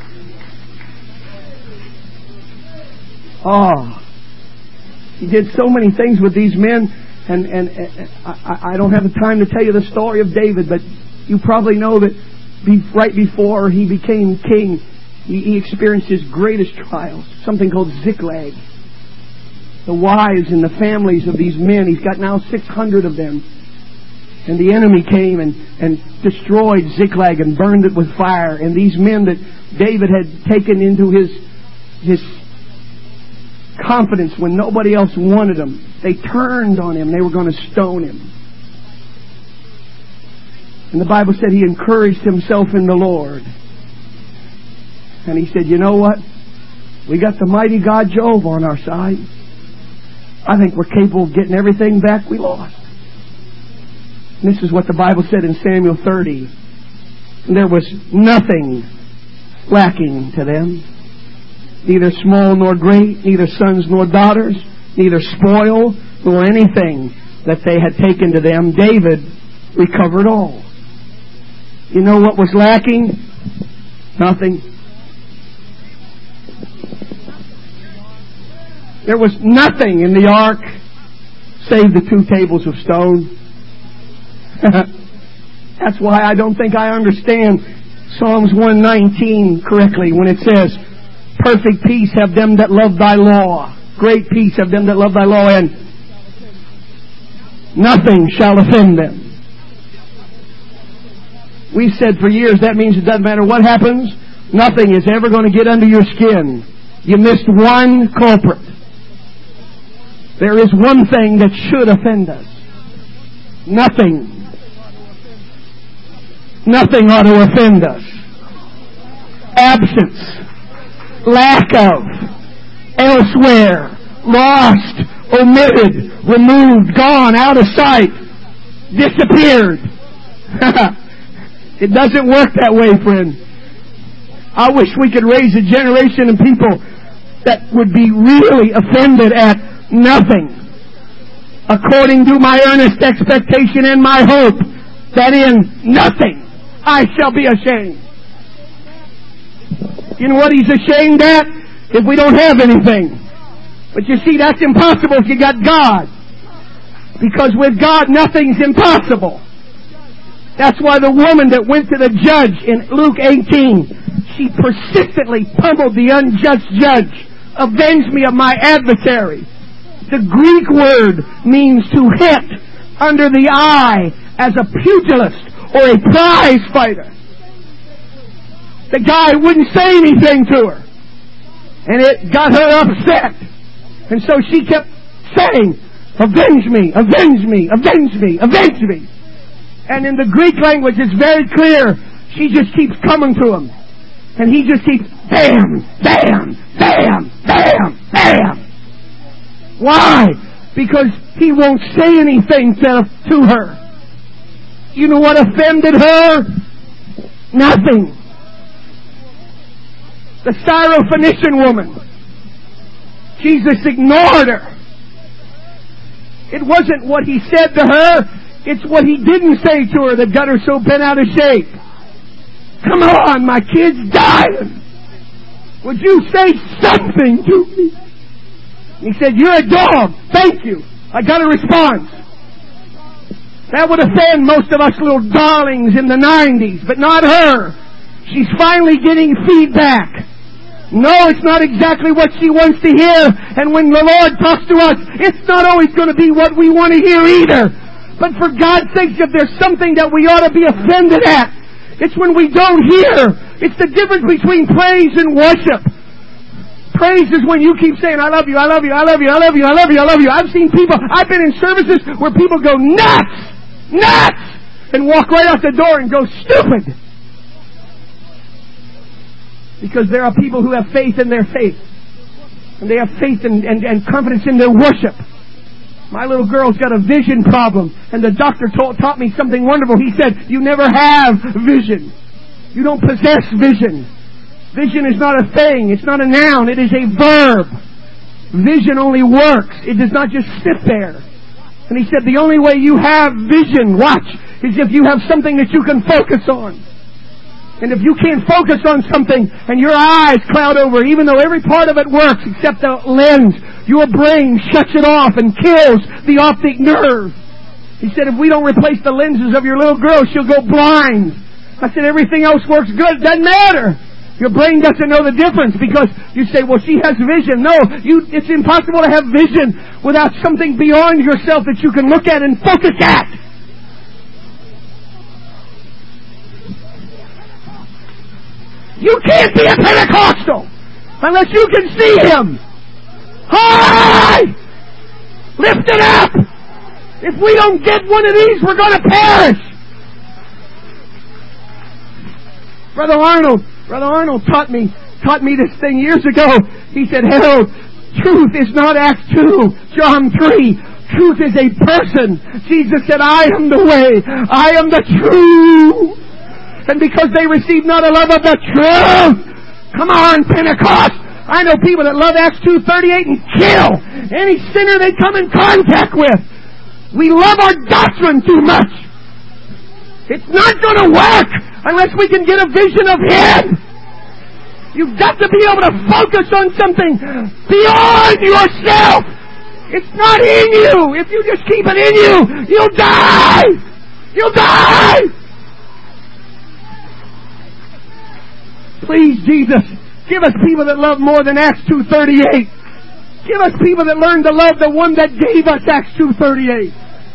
Oh, he did so many things with these men, and, and, and I, I don't have the time to tell you the story of David, but you probably know that be, right before he became king, he, he experienced his greatest trials, something called Ziklag. The wives and the families of these men, he's got now six hundred of them. And the enemy came and, and destroyed Ziklag and burned it with fire. And these men that David had taken into his his confidence when nobody else wanted them, they turned on him. They were going to stone him. And the Bible said he encouraged himself in the Lord. And he said, you know what? We got the mighty God Jehovah on our side. I think we're capable of getting everything back we lost. And this is what the Bible said in Samuel thirty. There was nothing lacking to them. Neither small nor great, neither sons nor daughters, neither spoil nor anything that they had taken to them. David recovered all. You know what was lacking? Nothing. There was nothing in the ark save the two tables of stone. That's why I don't think I understand Psalms one nineteen correctly when it says, perfect peace have them that love thy law. Great peace have them that love thy law, and nothing shall offend them. We've said for years that means it doesn't matter what happens, nothing is ever going to get under your skin. You missed one culprit. There is one thing that should offend us. Nothing. Nothing ought to offend us. Absence. Lack of. Elsewhere. Lost. Omitted. Removed. Gone. Out of sight. Disappeared. It doesn't work that way, friend. I wish we could raise a generation of people that would be really offended at nothing. According to my earnest expectation and my hope, that in nothing I shall be ashamed. You know what he's ashamed at? If we don't have anything. But you see, that's impossible if you got God. Because with God, nothing's impossible. That's why the woman that went to the judge in Luke eighteen, she persistently pummeled the unjust judge. Avenge me of my adversary. The Greek word means to hit under the eye as a pugilist or a prize fighter. The guy wouldn't say anything to her. And it got her upset. And so she kept saying, avenge me, avenge me, avenge me, avenge me. And in the Greek language, it's very clear. She just keeps coming to him. And he just keeps, bam, bam, bam, bam, bam. Why? Because he won't say anything to, to her. You know what offended her? Nothing. The Syrophoenician woman. Jesus ignored her. It wasn't what he said to her. It's what he didn't say to her that got her so bent out of shape. Come on, my kid's dying. Would you say something to me? He said, you're a dog. Thank you. I got a response. That would offend most of us little darlings in the nineties, but not her. She's finally getting feedback. No, it's not exactly what she wants to hear. And when the Lord talks to us, it's not always going to be what we want to hear either. But for God's sake, if there's something that we ought to be offended at, it's when we don't hear. It's the difference between praise and worship. Praise is when you keep saying, I love you, I love you, I love you, I love you, I love you, I love you. I've seen people, I've been in services where people go nuts, nuts, and walk right out the door and go stupid. Because there are people who have faith in their faith. And they have faith and, and, and confidence in their worship. My little girl's got a vision problem, and the doctor taught, taught me something wonderful. He said, you never have vision. You don't possess vision. Vision is not a thing. It's not a noun. It is a verb. Vision only works. It does not just sit there. And he said, the only way you have vision, watch, is if you have something that you can focus on. And if you can't focus on something and your eyes cloud over, even though every part of it works except the lens, your brain shuts it off and kills the optic nerve. He said, if we don't replace the lenses of your little girl, she'll go blind. I said, everything else works good. Doesn't matter. Your brain doesn't know the difference because you say, well, she has vision. No, you, it's impossible to have vision without something beyond yourself that you can look at and focus at. You can't be a Pentecostal unless you can see Him. High! Lift it up! If we don't get one of these, we're going to perish. Brother Arnold, Brother Arnold taught me, taught me this thing years ago. He said, Harold, truth is not Acts two, John three. Truth is a person. Jesus said, I am the way. I am the truth. And because they received not a love of the truth, Come on, Pentecost! I know people that love Acts two thirty-eight and kill any sinner they come in contact with. We love our doctrine too much. It's not going to work unless we can get a vision of Him. You've got to be able to focus on something beyond yourself. It's not in you. If you just keep it in you, you'll die. You'll die. Please, Jesus, give us people that love more than Acts two thirty-eight. Give us people that learn to love the one that gave us Acts two thirty-eight.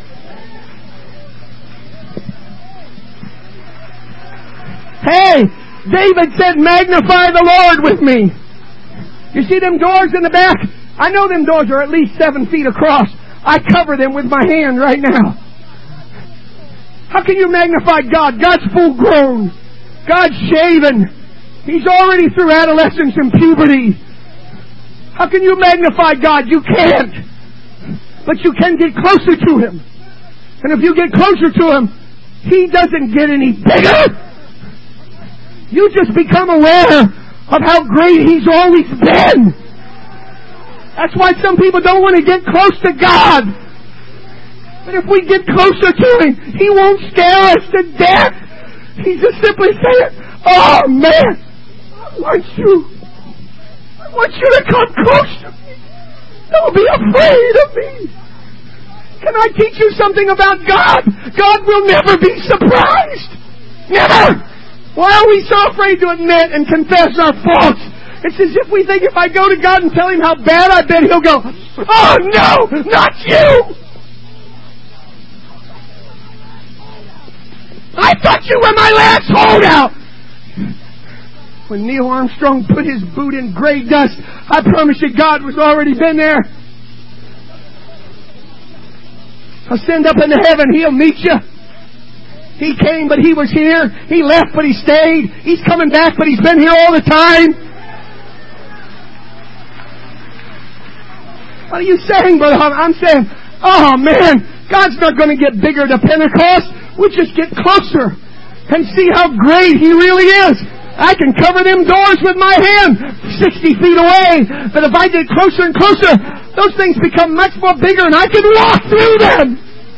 Hey, David said, magnify the Lord with me. You see them doors in the back? I know them doors are at least seven feet across. I cover them with my hand right now. How can you magnify God? God's full grown. God's shaven. He's already through adolescence and puberty. How can you magnify God? You can't. But you can get closer to Him. And if you get closer to Him, He doesn't get any bigger. You just become aware of how great He's always been. That's why some people don't want to get close to God. But if we get closer to Him, He won't scare us to death. He's just simply saying, oh man, I want you. I want you to come close to me. Don't be afraid of me. Can I teach you something about God? God will never be surprised. Never. Why are we so afraid to admit and confess our faults? It's as if we think if I go to God and tell Him how bad I've been, He'll go, oh no, not you! I thought you were my last holdout! When Neil Armstrong put his boot in gray dust, I promise you God was already been there. I'll send up into heaven, He'll meet you. He came, but He was here. He left, but He stayed. He's coming back, but He's been here all the time. What are you saying, Brother Hunt? I'm saying, oh man, God's not going to get bigger to Pentecost. We'll just get closer and see how great He really is. I can cover them doors with my hand sixty feet away. But if I get closer and closer, those things become much more bigger and I can walk through them.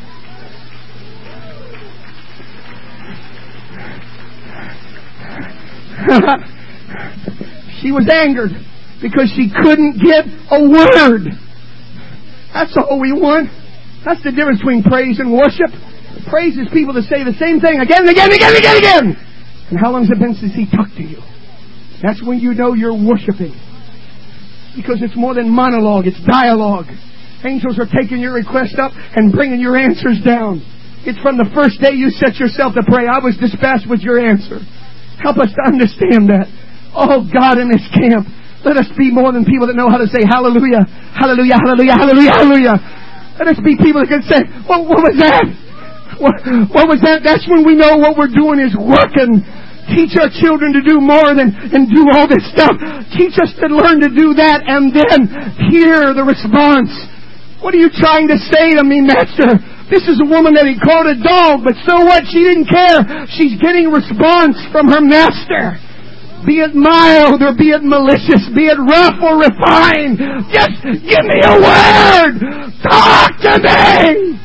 She was angered because she couldn't get a word. That's all we want. That's the difference between praise and worship. Praise is people that say the same thing again and again and again and again and again. And how long has it been since He talked to you? That's when you know you're worshiping. Because it's more than monologue, it's dialogue. Angels are taking your request up and bringing your answers down. It's from the first day you set yourself to pray, I was dispatched with your answer. Help us to understand that. Oh God, in this camp, let us be more than people that know how to say hallelujah, hallelujah, hallelujah, hallelujah, hallelujah. Let us be people that can say, what, what was that? What, what was that? That's when we know what we're doing is working. Teach our children to do more than and do all this stuff. Teach us to learn to do that and then hear the response. What are you trying to say to me, Master? This is a woman that He called a dog, but so what? She didn't care. She's getting response from her Master. Be it mild or be it malicious, be it rough or refined, just give me a word. Talk to me.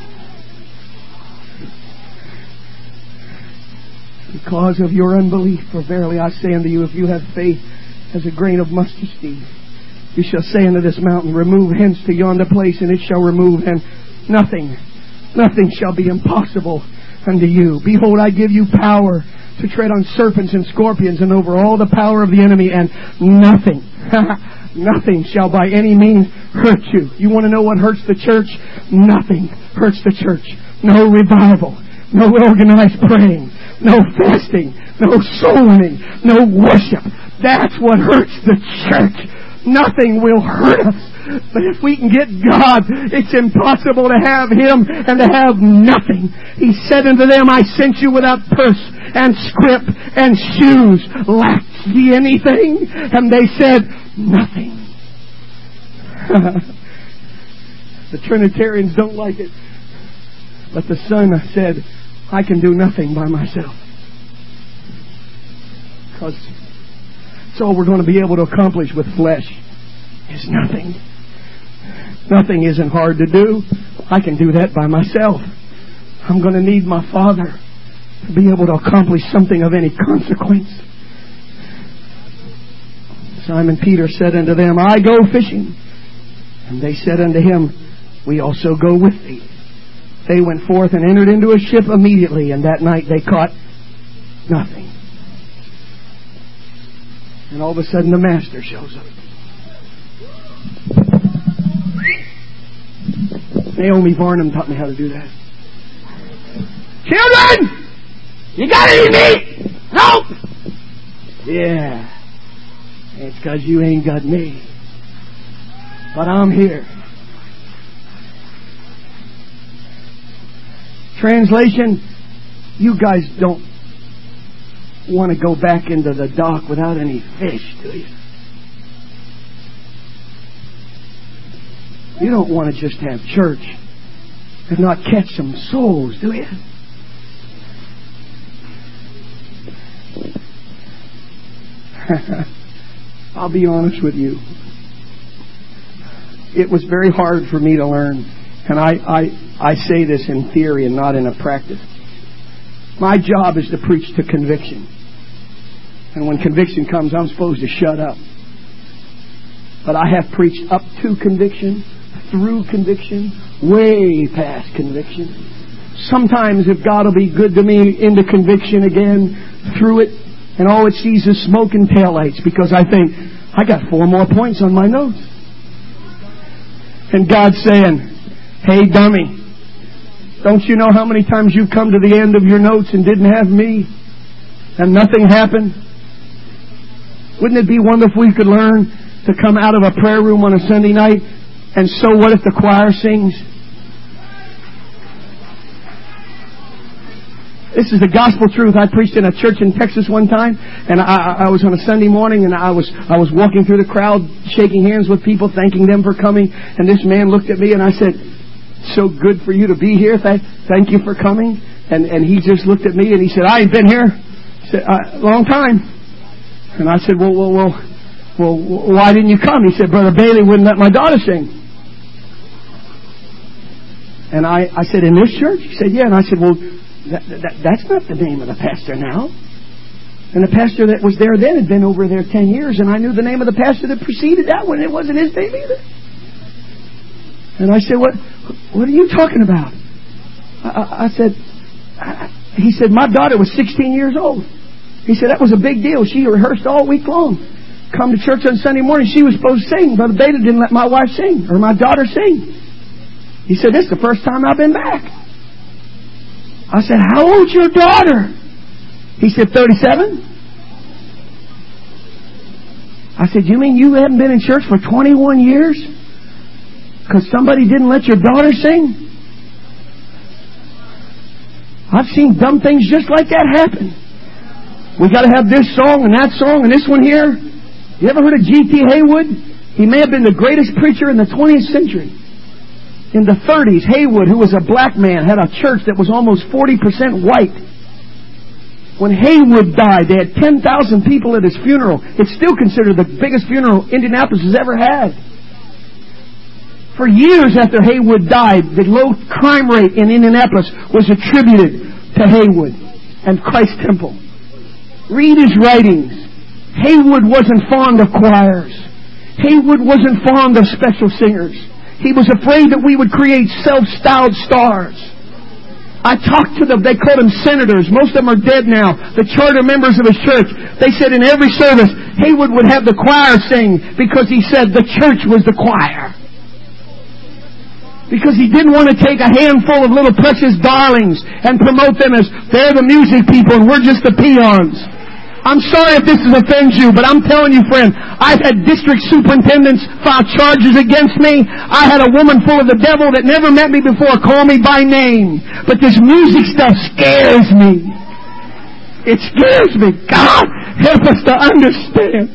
Because of your unbelief, for verily I say unto you, if you have faith as a grain of mustard seed, you shall say unto this mountain, remove hence to yonder place, and it shall remove, and nothing, nothing shall be impossible unto you. Behold, I give you power to tread on serpents and scorpions and over all the power of the enemy, and nothing, nothing shall by any means hurt you. You want to know what hurts the church? Nothing hurts the church. No revival, no organized praying, no fasting, no soul winning, no worship. That's what hurts the church. Nothing will hurt us. But if we can get God, it's impossible to have Him and to have nothing. He said unto them, I sent you without purse and scrip and shoes. Lack ye anything? And they said, nothing. The Trinitarians don't like it. But the Son said, I can do nothing by myself. Because That's all we're going to be able to accomplish with flesh. Is nothing. Nothing isn't hard to do. I can do that by myself. I'm going to need my Father to be able to accomplish something of any consequence. Simon Peter said unto them, I go fishing. And they said unto him, we also go with thee. They went forth and entered into a ship immediately, and that night they caught nothing. And all of a sudden the master shows up. Naomi Varnum taught me how to do that. Children! You got any meat? Nope! Yeah. It's because you ain't got me. But I'm here. Translation, you guys don't want to go back into the dock without any fish, do you? You don't want to just have church and not catch some souls, do you? I'll be honest with you. It was very hard for me to learn. And I, I, I say this in theory and not in a practice. My job is to preach to conviction. And when conviction comes, I'm supposed to shut up. But I have preached up to conviction, through conviction, way past conviction. Sometimes if God will be good to me, into conviction again, through it, and all it sees is smoke and taillights, because I think, I got four more points on my notes. And God's saying, hey dummy, don't you know how many times you've come to the end of your notes and didn't have me? And nothing happened? Wouldn't it be wonderful if we could learn to come out of a prayer room on a Sunday night, and so what if the choir sings? This is the gospel truth. I preached in a church in Texas one time, and I, I was on a Sunday morning, and I was I was walking through the crowd, shaking hands with people, thanking them for coming. And this man looked at me, and I said, "So good for you to be here. Thank, thank you for coming." And and he just looked at me, and he said, "I ain't been here I said, a long time." And I said, "Well, well, well, well, why didn't you come?" He said, "Brother Bailey wouldn't let my daughter sing." And I I said, "In this church?" He said, "Yeah." And I said, "Well, That, that, that's not the name of the pastor now." And the pastor that was there then had been over there ten years, and I knew the name of the pastor that preceded that one. It wasn't his name either. And I said, what What are you talking about? I, I, I said, I, he said, "My daughter was sixteen years old. He said, "That was a big deal. She rehearsed all week long. Come to church on Sunday morning. She was supposed to sing. Brother Beta didn't let my wife sing, or my daughter sing." He said, "This is the first time I've been back." I said, "How old's your daughter?" He said, thirty-seven. I said, "You mean you haven't been in church for twenty-one years? Because somebody didn't let your daughter sing?" I've seen dumb things just like that happen. We got to have this song and that song and this one here. You ever heard of G T Haywood? He may have been the greatest preacher in the twentieth century. In the thirties, Haywood, who was a black man, had a church that was almost forty percent white. When Haywood died, they had ten thousand people at his funeral. It's still considered the biggest funeral Indianapolis has ever had. For years after Haywood died, the low crime rate in Indianapolis was attributed to Haywood and Christ Temple. Read his writings. Haywood wasn't fond of choirs. Haywood wasn't fond of special singers. He was afraid that we would create self-styled stars. I talked to them. They called them senators. Most of them are dead now. The charter members of his church. They said in every service, Haywood would have the choir sing because he said the church was the choir. Because he didn't want to take a handful of little precious darlings and promote them as they're the music people and we're just the peons. I'm sorry if this offends you, but I'm telling you, friend, I've had district superintendents file charges against me. I had a woman full of the devil that never met me before call me by name. But this music stuff scares me. It scares me. God, help us to understand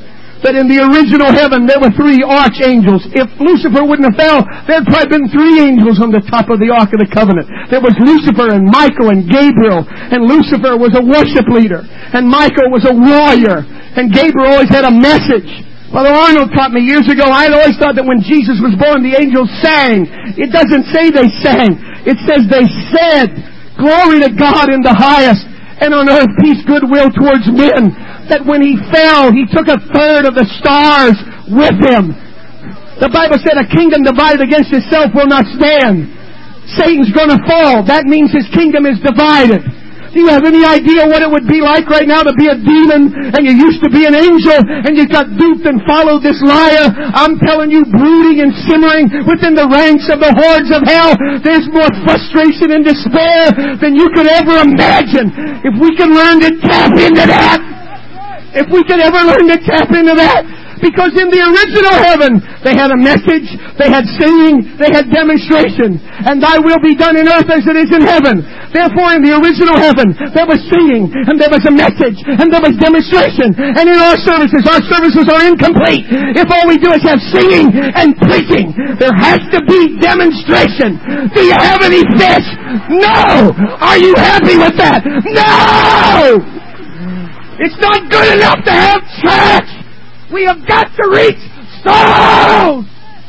that in the original heaven there were three archangels. If Lucifer wouldn't have fell, there'd probably been three angels on the top of the Ark of the Covenant. There was Lucifer and Michael and Gabriel. And Lucifer was a worship leader. And Michael was a warrior. And Gabriel always had a message. Brother Arnold taught me years ago, I had always thought that when Jesus was born, the angels sang. It doesn't say they sang. It says they said, "Glory to God in the highest, and on earth peace, goodwill towards men." That when He fell, He took a third of the stars with Him. The Bible said a kingdom divided against itself will not stand. Satan's going to fall. That means his kingdom is divided. Do you have any idea what it would be like right now to be a demon and you used to be an angel and you got duped and followed this liar? I'm telling you, brooding and simmering within the ranks of the hordes of hell, there's more frustration and despair than you could ever imagine. If we could learn to tap into that, if we could ever learn to tap into that, because in the original heaven, they had a message, they had singing, they had demonstration. And thy will be done in earth as it is in heaven. Therefore, in the original heaven, there was singing, and there was a message, and there was demonstration. And in our services, our services are incomplete if all we do is have singing and preaching. There has to be demonstration. Do you have any fish? No! Are you happy with that? No! It's not good enough to have church! We have got to reach souls!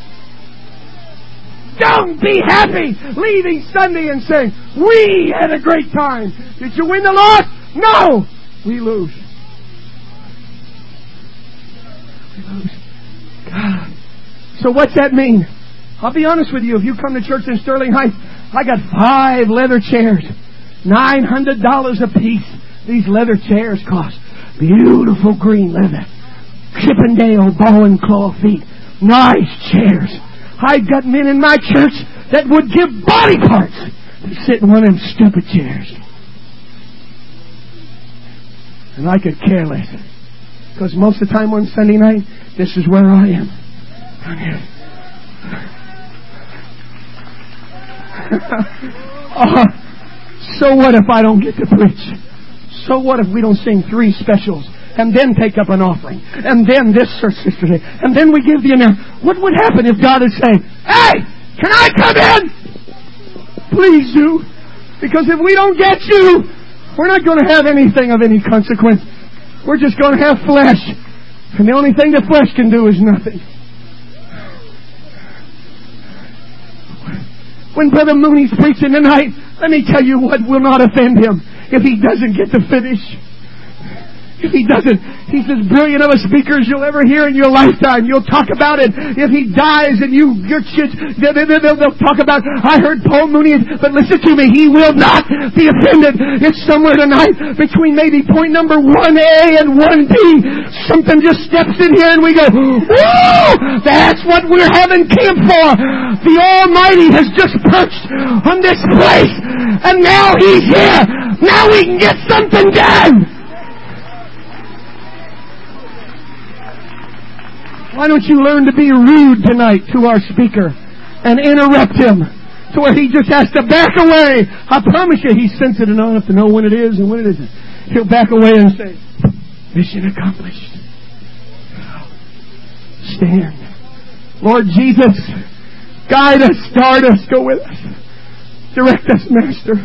Don't be happy leaving Sunday and saying, "We had a great time." Did you win the loss? No! We lose. We lose. God. So what's that mean? I'll be honest with you. If you come to church in Sterling Heights, I got five leather chairs. nine hundred dollars a piece. These leather chairs cost. Beautiful green leather. Chippendale ball and claw feet. Nice chairs. I've got men in my church that would give body parts to sit in one of them stupid chairs. And I could care less. Because most of the time on Sunday night, this is where I am. Oh, so what if I don't get to preach? So what if we don't sing three specials? And then take up an offering. And then this, Sir Sister Day. And then we give the announcement. What would happen if God is saying, "Hey, can I come in?" Please do. Because if we don't get you, we're not going to have anything of any consequence. We're just going to have flesh. And the only thing that flesh can do is nothing. When Brother Mooney's preaching tonight, let me tell you what will not offend him if he doesn't get to finish. If he doesn't, he's as brilliant of a speaker as you'll ever hear in your lifetime. You'll talk about it. If he dies and you, your kids, they'll, they'll, they'll talk about, "I heard Paul Mooney," but listen to me, he will not be offended. It's somewhere tonight between maybe point number one A and one B. Something just steps in here and we go, "Woo! That's what we're having camp for." The Almighty has just perched on this place and now He's here. Now we can get something done. Why don't you learn to be rude tonight to our speaker and interrupt him to where he just has to back away? I promise you he's sensitive enough to know when it is and when it isn't. He'll back away and say, "Mission accomplished." Stand. Lord Jesus, guide us, guard us, go with us. Direct us, Master.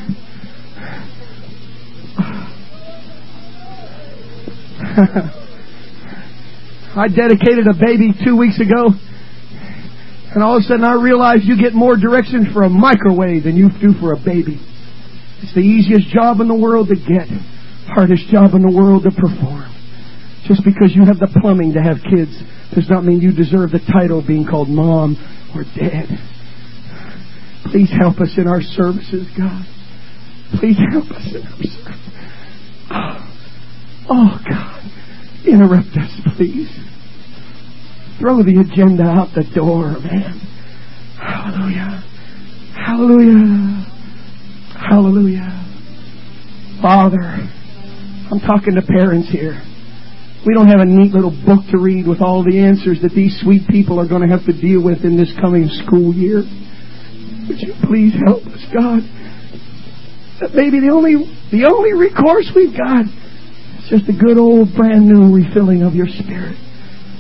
I dedicated a baby two weeks ago, and all of a sudden I realized you get more directions for a microwave than you do for a baby. It's the easiest job in the world to get, hardest job in the world to perform. Just because you have the plumbing to have kids does not mean you deserve the title of being called mom or dad. Please help us in our services, God. Please help us in our services. Oh, oh God. Interrupt us, please. Throw the agenda out the door, man. Hallelujah. Hallelujah. Hallelujah. Father, I'm talking to parents here. We don't have a neat little book to read with all the answers that these sweet people are going to have to deal with in this coming school year. Would you please help us, God? That maybe the only the only recourse we've got, just a good old brand new refilling of your Spirit.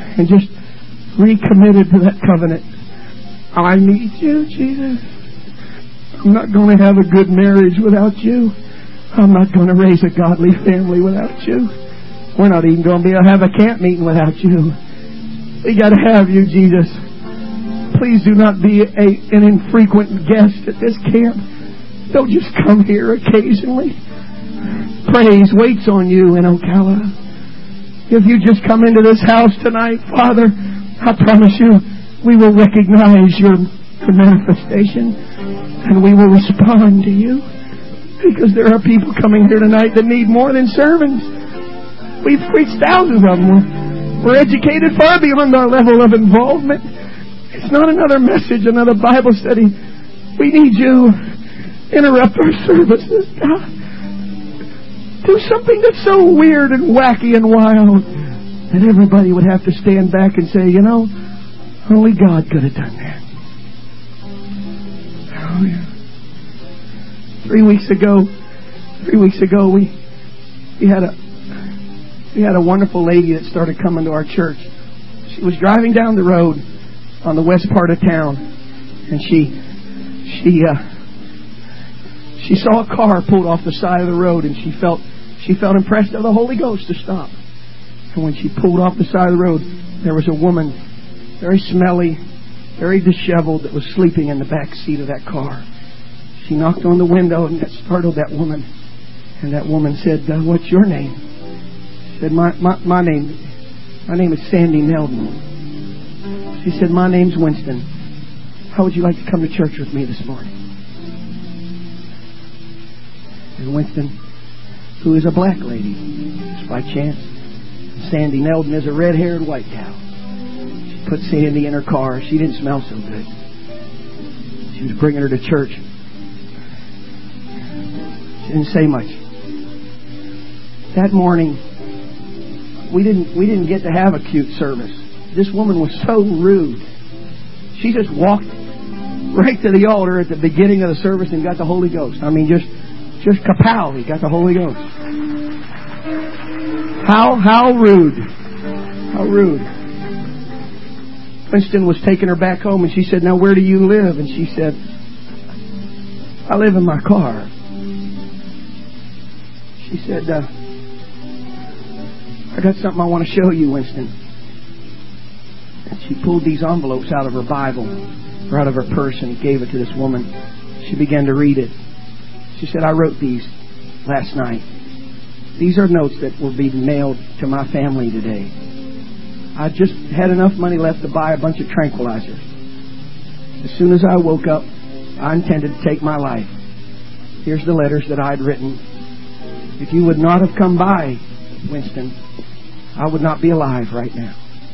and just recommitted to that covenant. I need you, Jesus. I'm not going to have a good marriage without you. I'm not going to raise a godly family without you. We're not even going to be able to have a camp meeting without you. We got to have you, Jesus. Please do not be a, an infrequent guest at this camp. Don't just come here occasionally. Praise waits on you in Ocala. If you just come into this house tonight, Father, I promise you, we will recognize your, your manifestation and we will respond to you, because there are people coming here tonight that need more than sermons. We've preached thousands of them. We're, we're educated far beyond our level of involvement. It's not another message, another Bible study. We need you. Interrupt our services, God. Do something that's so weird and wacky and wild that everybody would have to stand back and say, you know, only God could have done that. Oh, yeah. Three weeks ago, three weeks ago, we we had a we had a wonderful lady that started coming to our church. She was driving down the road on the west part of town, and she she uh, she saw a car pulled off the side of the road, and she felt she felt impressed of the Holy Ghost to stop. And when she pulled off the side of the road, there was a woman, very smelly, very disheveled, that was sleeping in the back seat of that car. She knocked on the window, and that startled that woman. And that woman said, uh, "What's your name?" She said, "My my my name, my name is Sandy Nelden." She said, "My name's Winston. How would you like to come to church with me this morning?" And Winston, who is a black lady, just by chance, Sandy Nelden is a red-haired white gal. She put Sandy in her car. She didn't smell so good. She was bringing her to church. She didn't say much. That morning, we didn't we didn't get to have a cute service. This woman was so rude. She just walked right to the altar at the beginning of the service and got the Holy Ghost. I mean, just just kapow, he got the Holy Ghost. How how rude. How rude. Winston was taking her back home, and she said, "Now where do you live?" And she said, "I live in my car." She said, uh, "I got something I want to show you, Winston." And she pulled these envelopes out of her Bible, or out of her purse, and gave it to this woman. She began to read it. She said, "I wrote these last night. These are notes that will be mailed to my family today. I just had enough money left to buy a bunch of tranquilizers. As soon as I woke up, I intended to take my life. Here's the letters that I'd written. If you would not have come by, Winston, I would not be alive right now."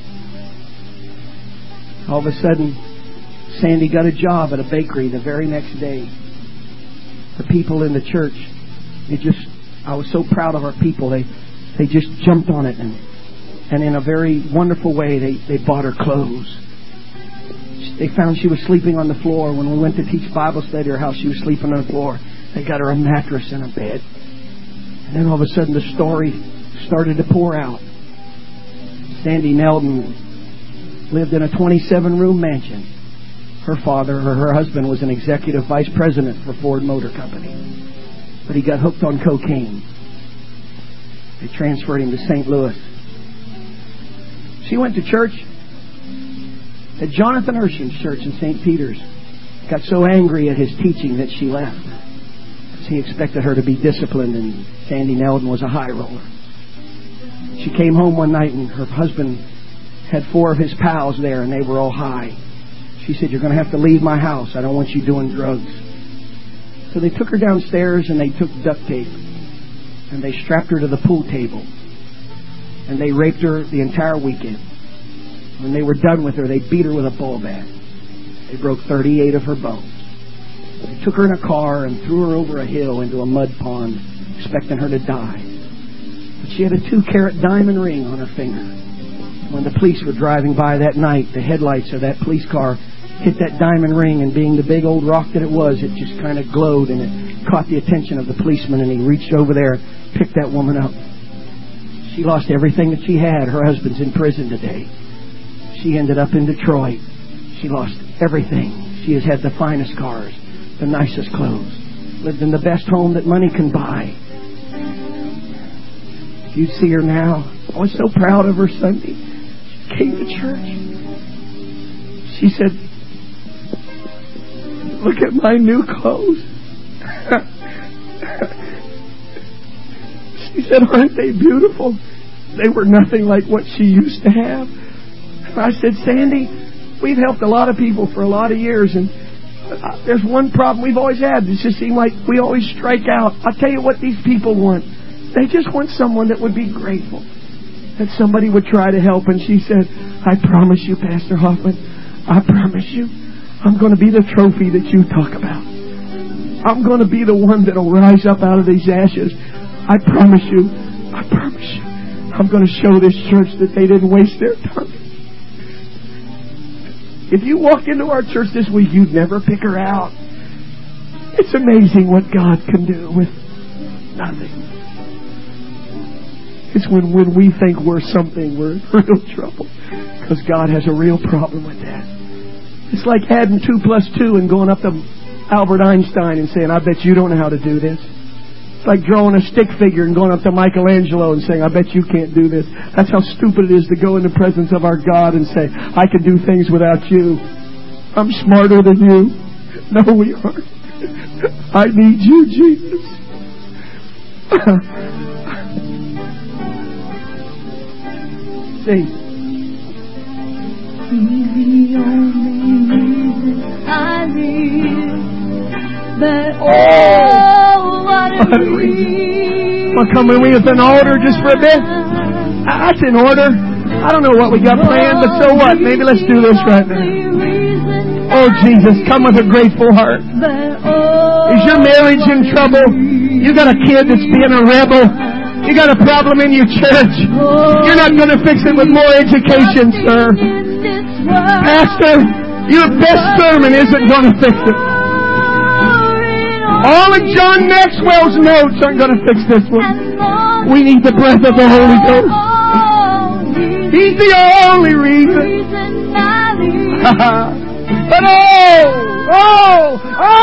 All of a sudden, Sandy got a job at a bakery the very next day. The people in the church, it just, I was so proud of our people. They they just jumped on it, and and in a very wonderful way, they, they bought her clothes. They found she was sleeping on the floor. When we went to teach Bible study at her house, she was sleeping on the floor. They got her a mattress and a bed. And then all of a sudden the story started to pour out. Sandy Nelden lived in a twenty-seven room mansion. Her father, or her husband, was an executive vice president for Ford Motor Company. But he got hooked on cocaine. They transferred him to Saint Louis. She went to church at Jonathan Urshan's church in Saint Peter's. Got so angry at his teaching that she left. He expected her to be disciplined, and Sandy Nelden was a high roller. She came home one night, and her husband had four of his pals there, and they were all high. She said, "You're going to have to leave my house. I don't want you doing drugs." So they took her downstairs, and they took duct tape, and they strapped her to the pool table, and they raped her the entire weekend. When they were done with her, they beat her with a ball bat. They broke thirty-eight of her bones. They took her in a car and threw her over a hill into a mud pond, expecting her to die. But she had a two-carat diamond ring on her finger. When the police were driving by that night, the headlights of that police car hit that diamond ring, and being the big old rock that it was, it just kind of glowed, and it caught the attention of the policeman, and he reached over there, picked that woman up. She lost everything that she had. Her husband's in prison today. she ended up in Detroit. She lost everything. She has had the finest cars, the nicest clothes, lived in the best home that money can buy. If you see her now, I was so proud of her Sunday. She came to church. She said, look at my new clothes. She said, aren't they beautiful? They were nothing like what she used to have. And I said, Sandy, we've helped a lot of people for a lot of years, and there's one problem we've always had. It just seems like we always strike out. I'll tell you what these people want. They just want someone that would be grateful, that somebody would try to help. And she said, I promise you, Pastor Hoffman, I promise you, I'm going to be the trophy that you talk about. I'm going to be the one that will rise up out of these ashes. I promise you, I promise you, I'm going to show this church that they didn't waste their time. If you walk into our church this week, you'd never pick her out. It's amazing what God can do with nothing. It's when, when we think we're something, we're in real trouble. Because God has a real problem with that. It's like adding two plus two and going up to Albert Einstein and saying, I bet you don't know how to do this. It's like drawing a stick figure and going up to Michelangelo and saying, I bet you can't do this. That's how stupid it is to go in the presence of our God and say, I can do things without you. I'm smarter than you. No, we aren't. I need you, Jesus. Sing. He's the only reason I live. But oh, what a reason. Well, come with an order just for a bit. That's in order. I don't know what we got planned, but so what? Maybe let's do this right now. Oh, Jesus, come with a grateful heart. Is your marriage in trouble? You got a kid that's being a rebel? You got a problem in your church? You're not going to fix it with more education, sir. Pastor, your best sermon isn't going to fix it. All of John Maxwell's notes aren't going to fix this one. We need the breath of the Holy Ghost. He's the only reason. But oh, oh,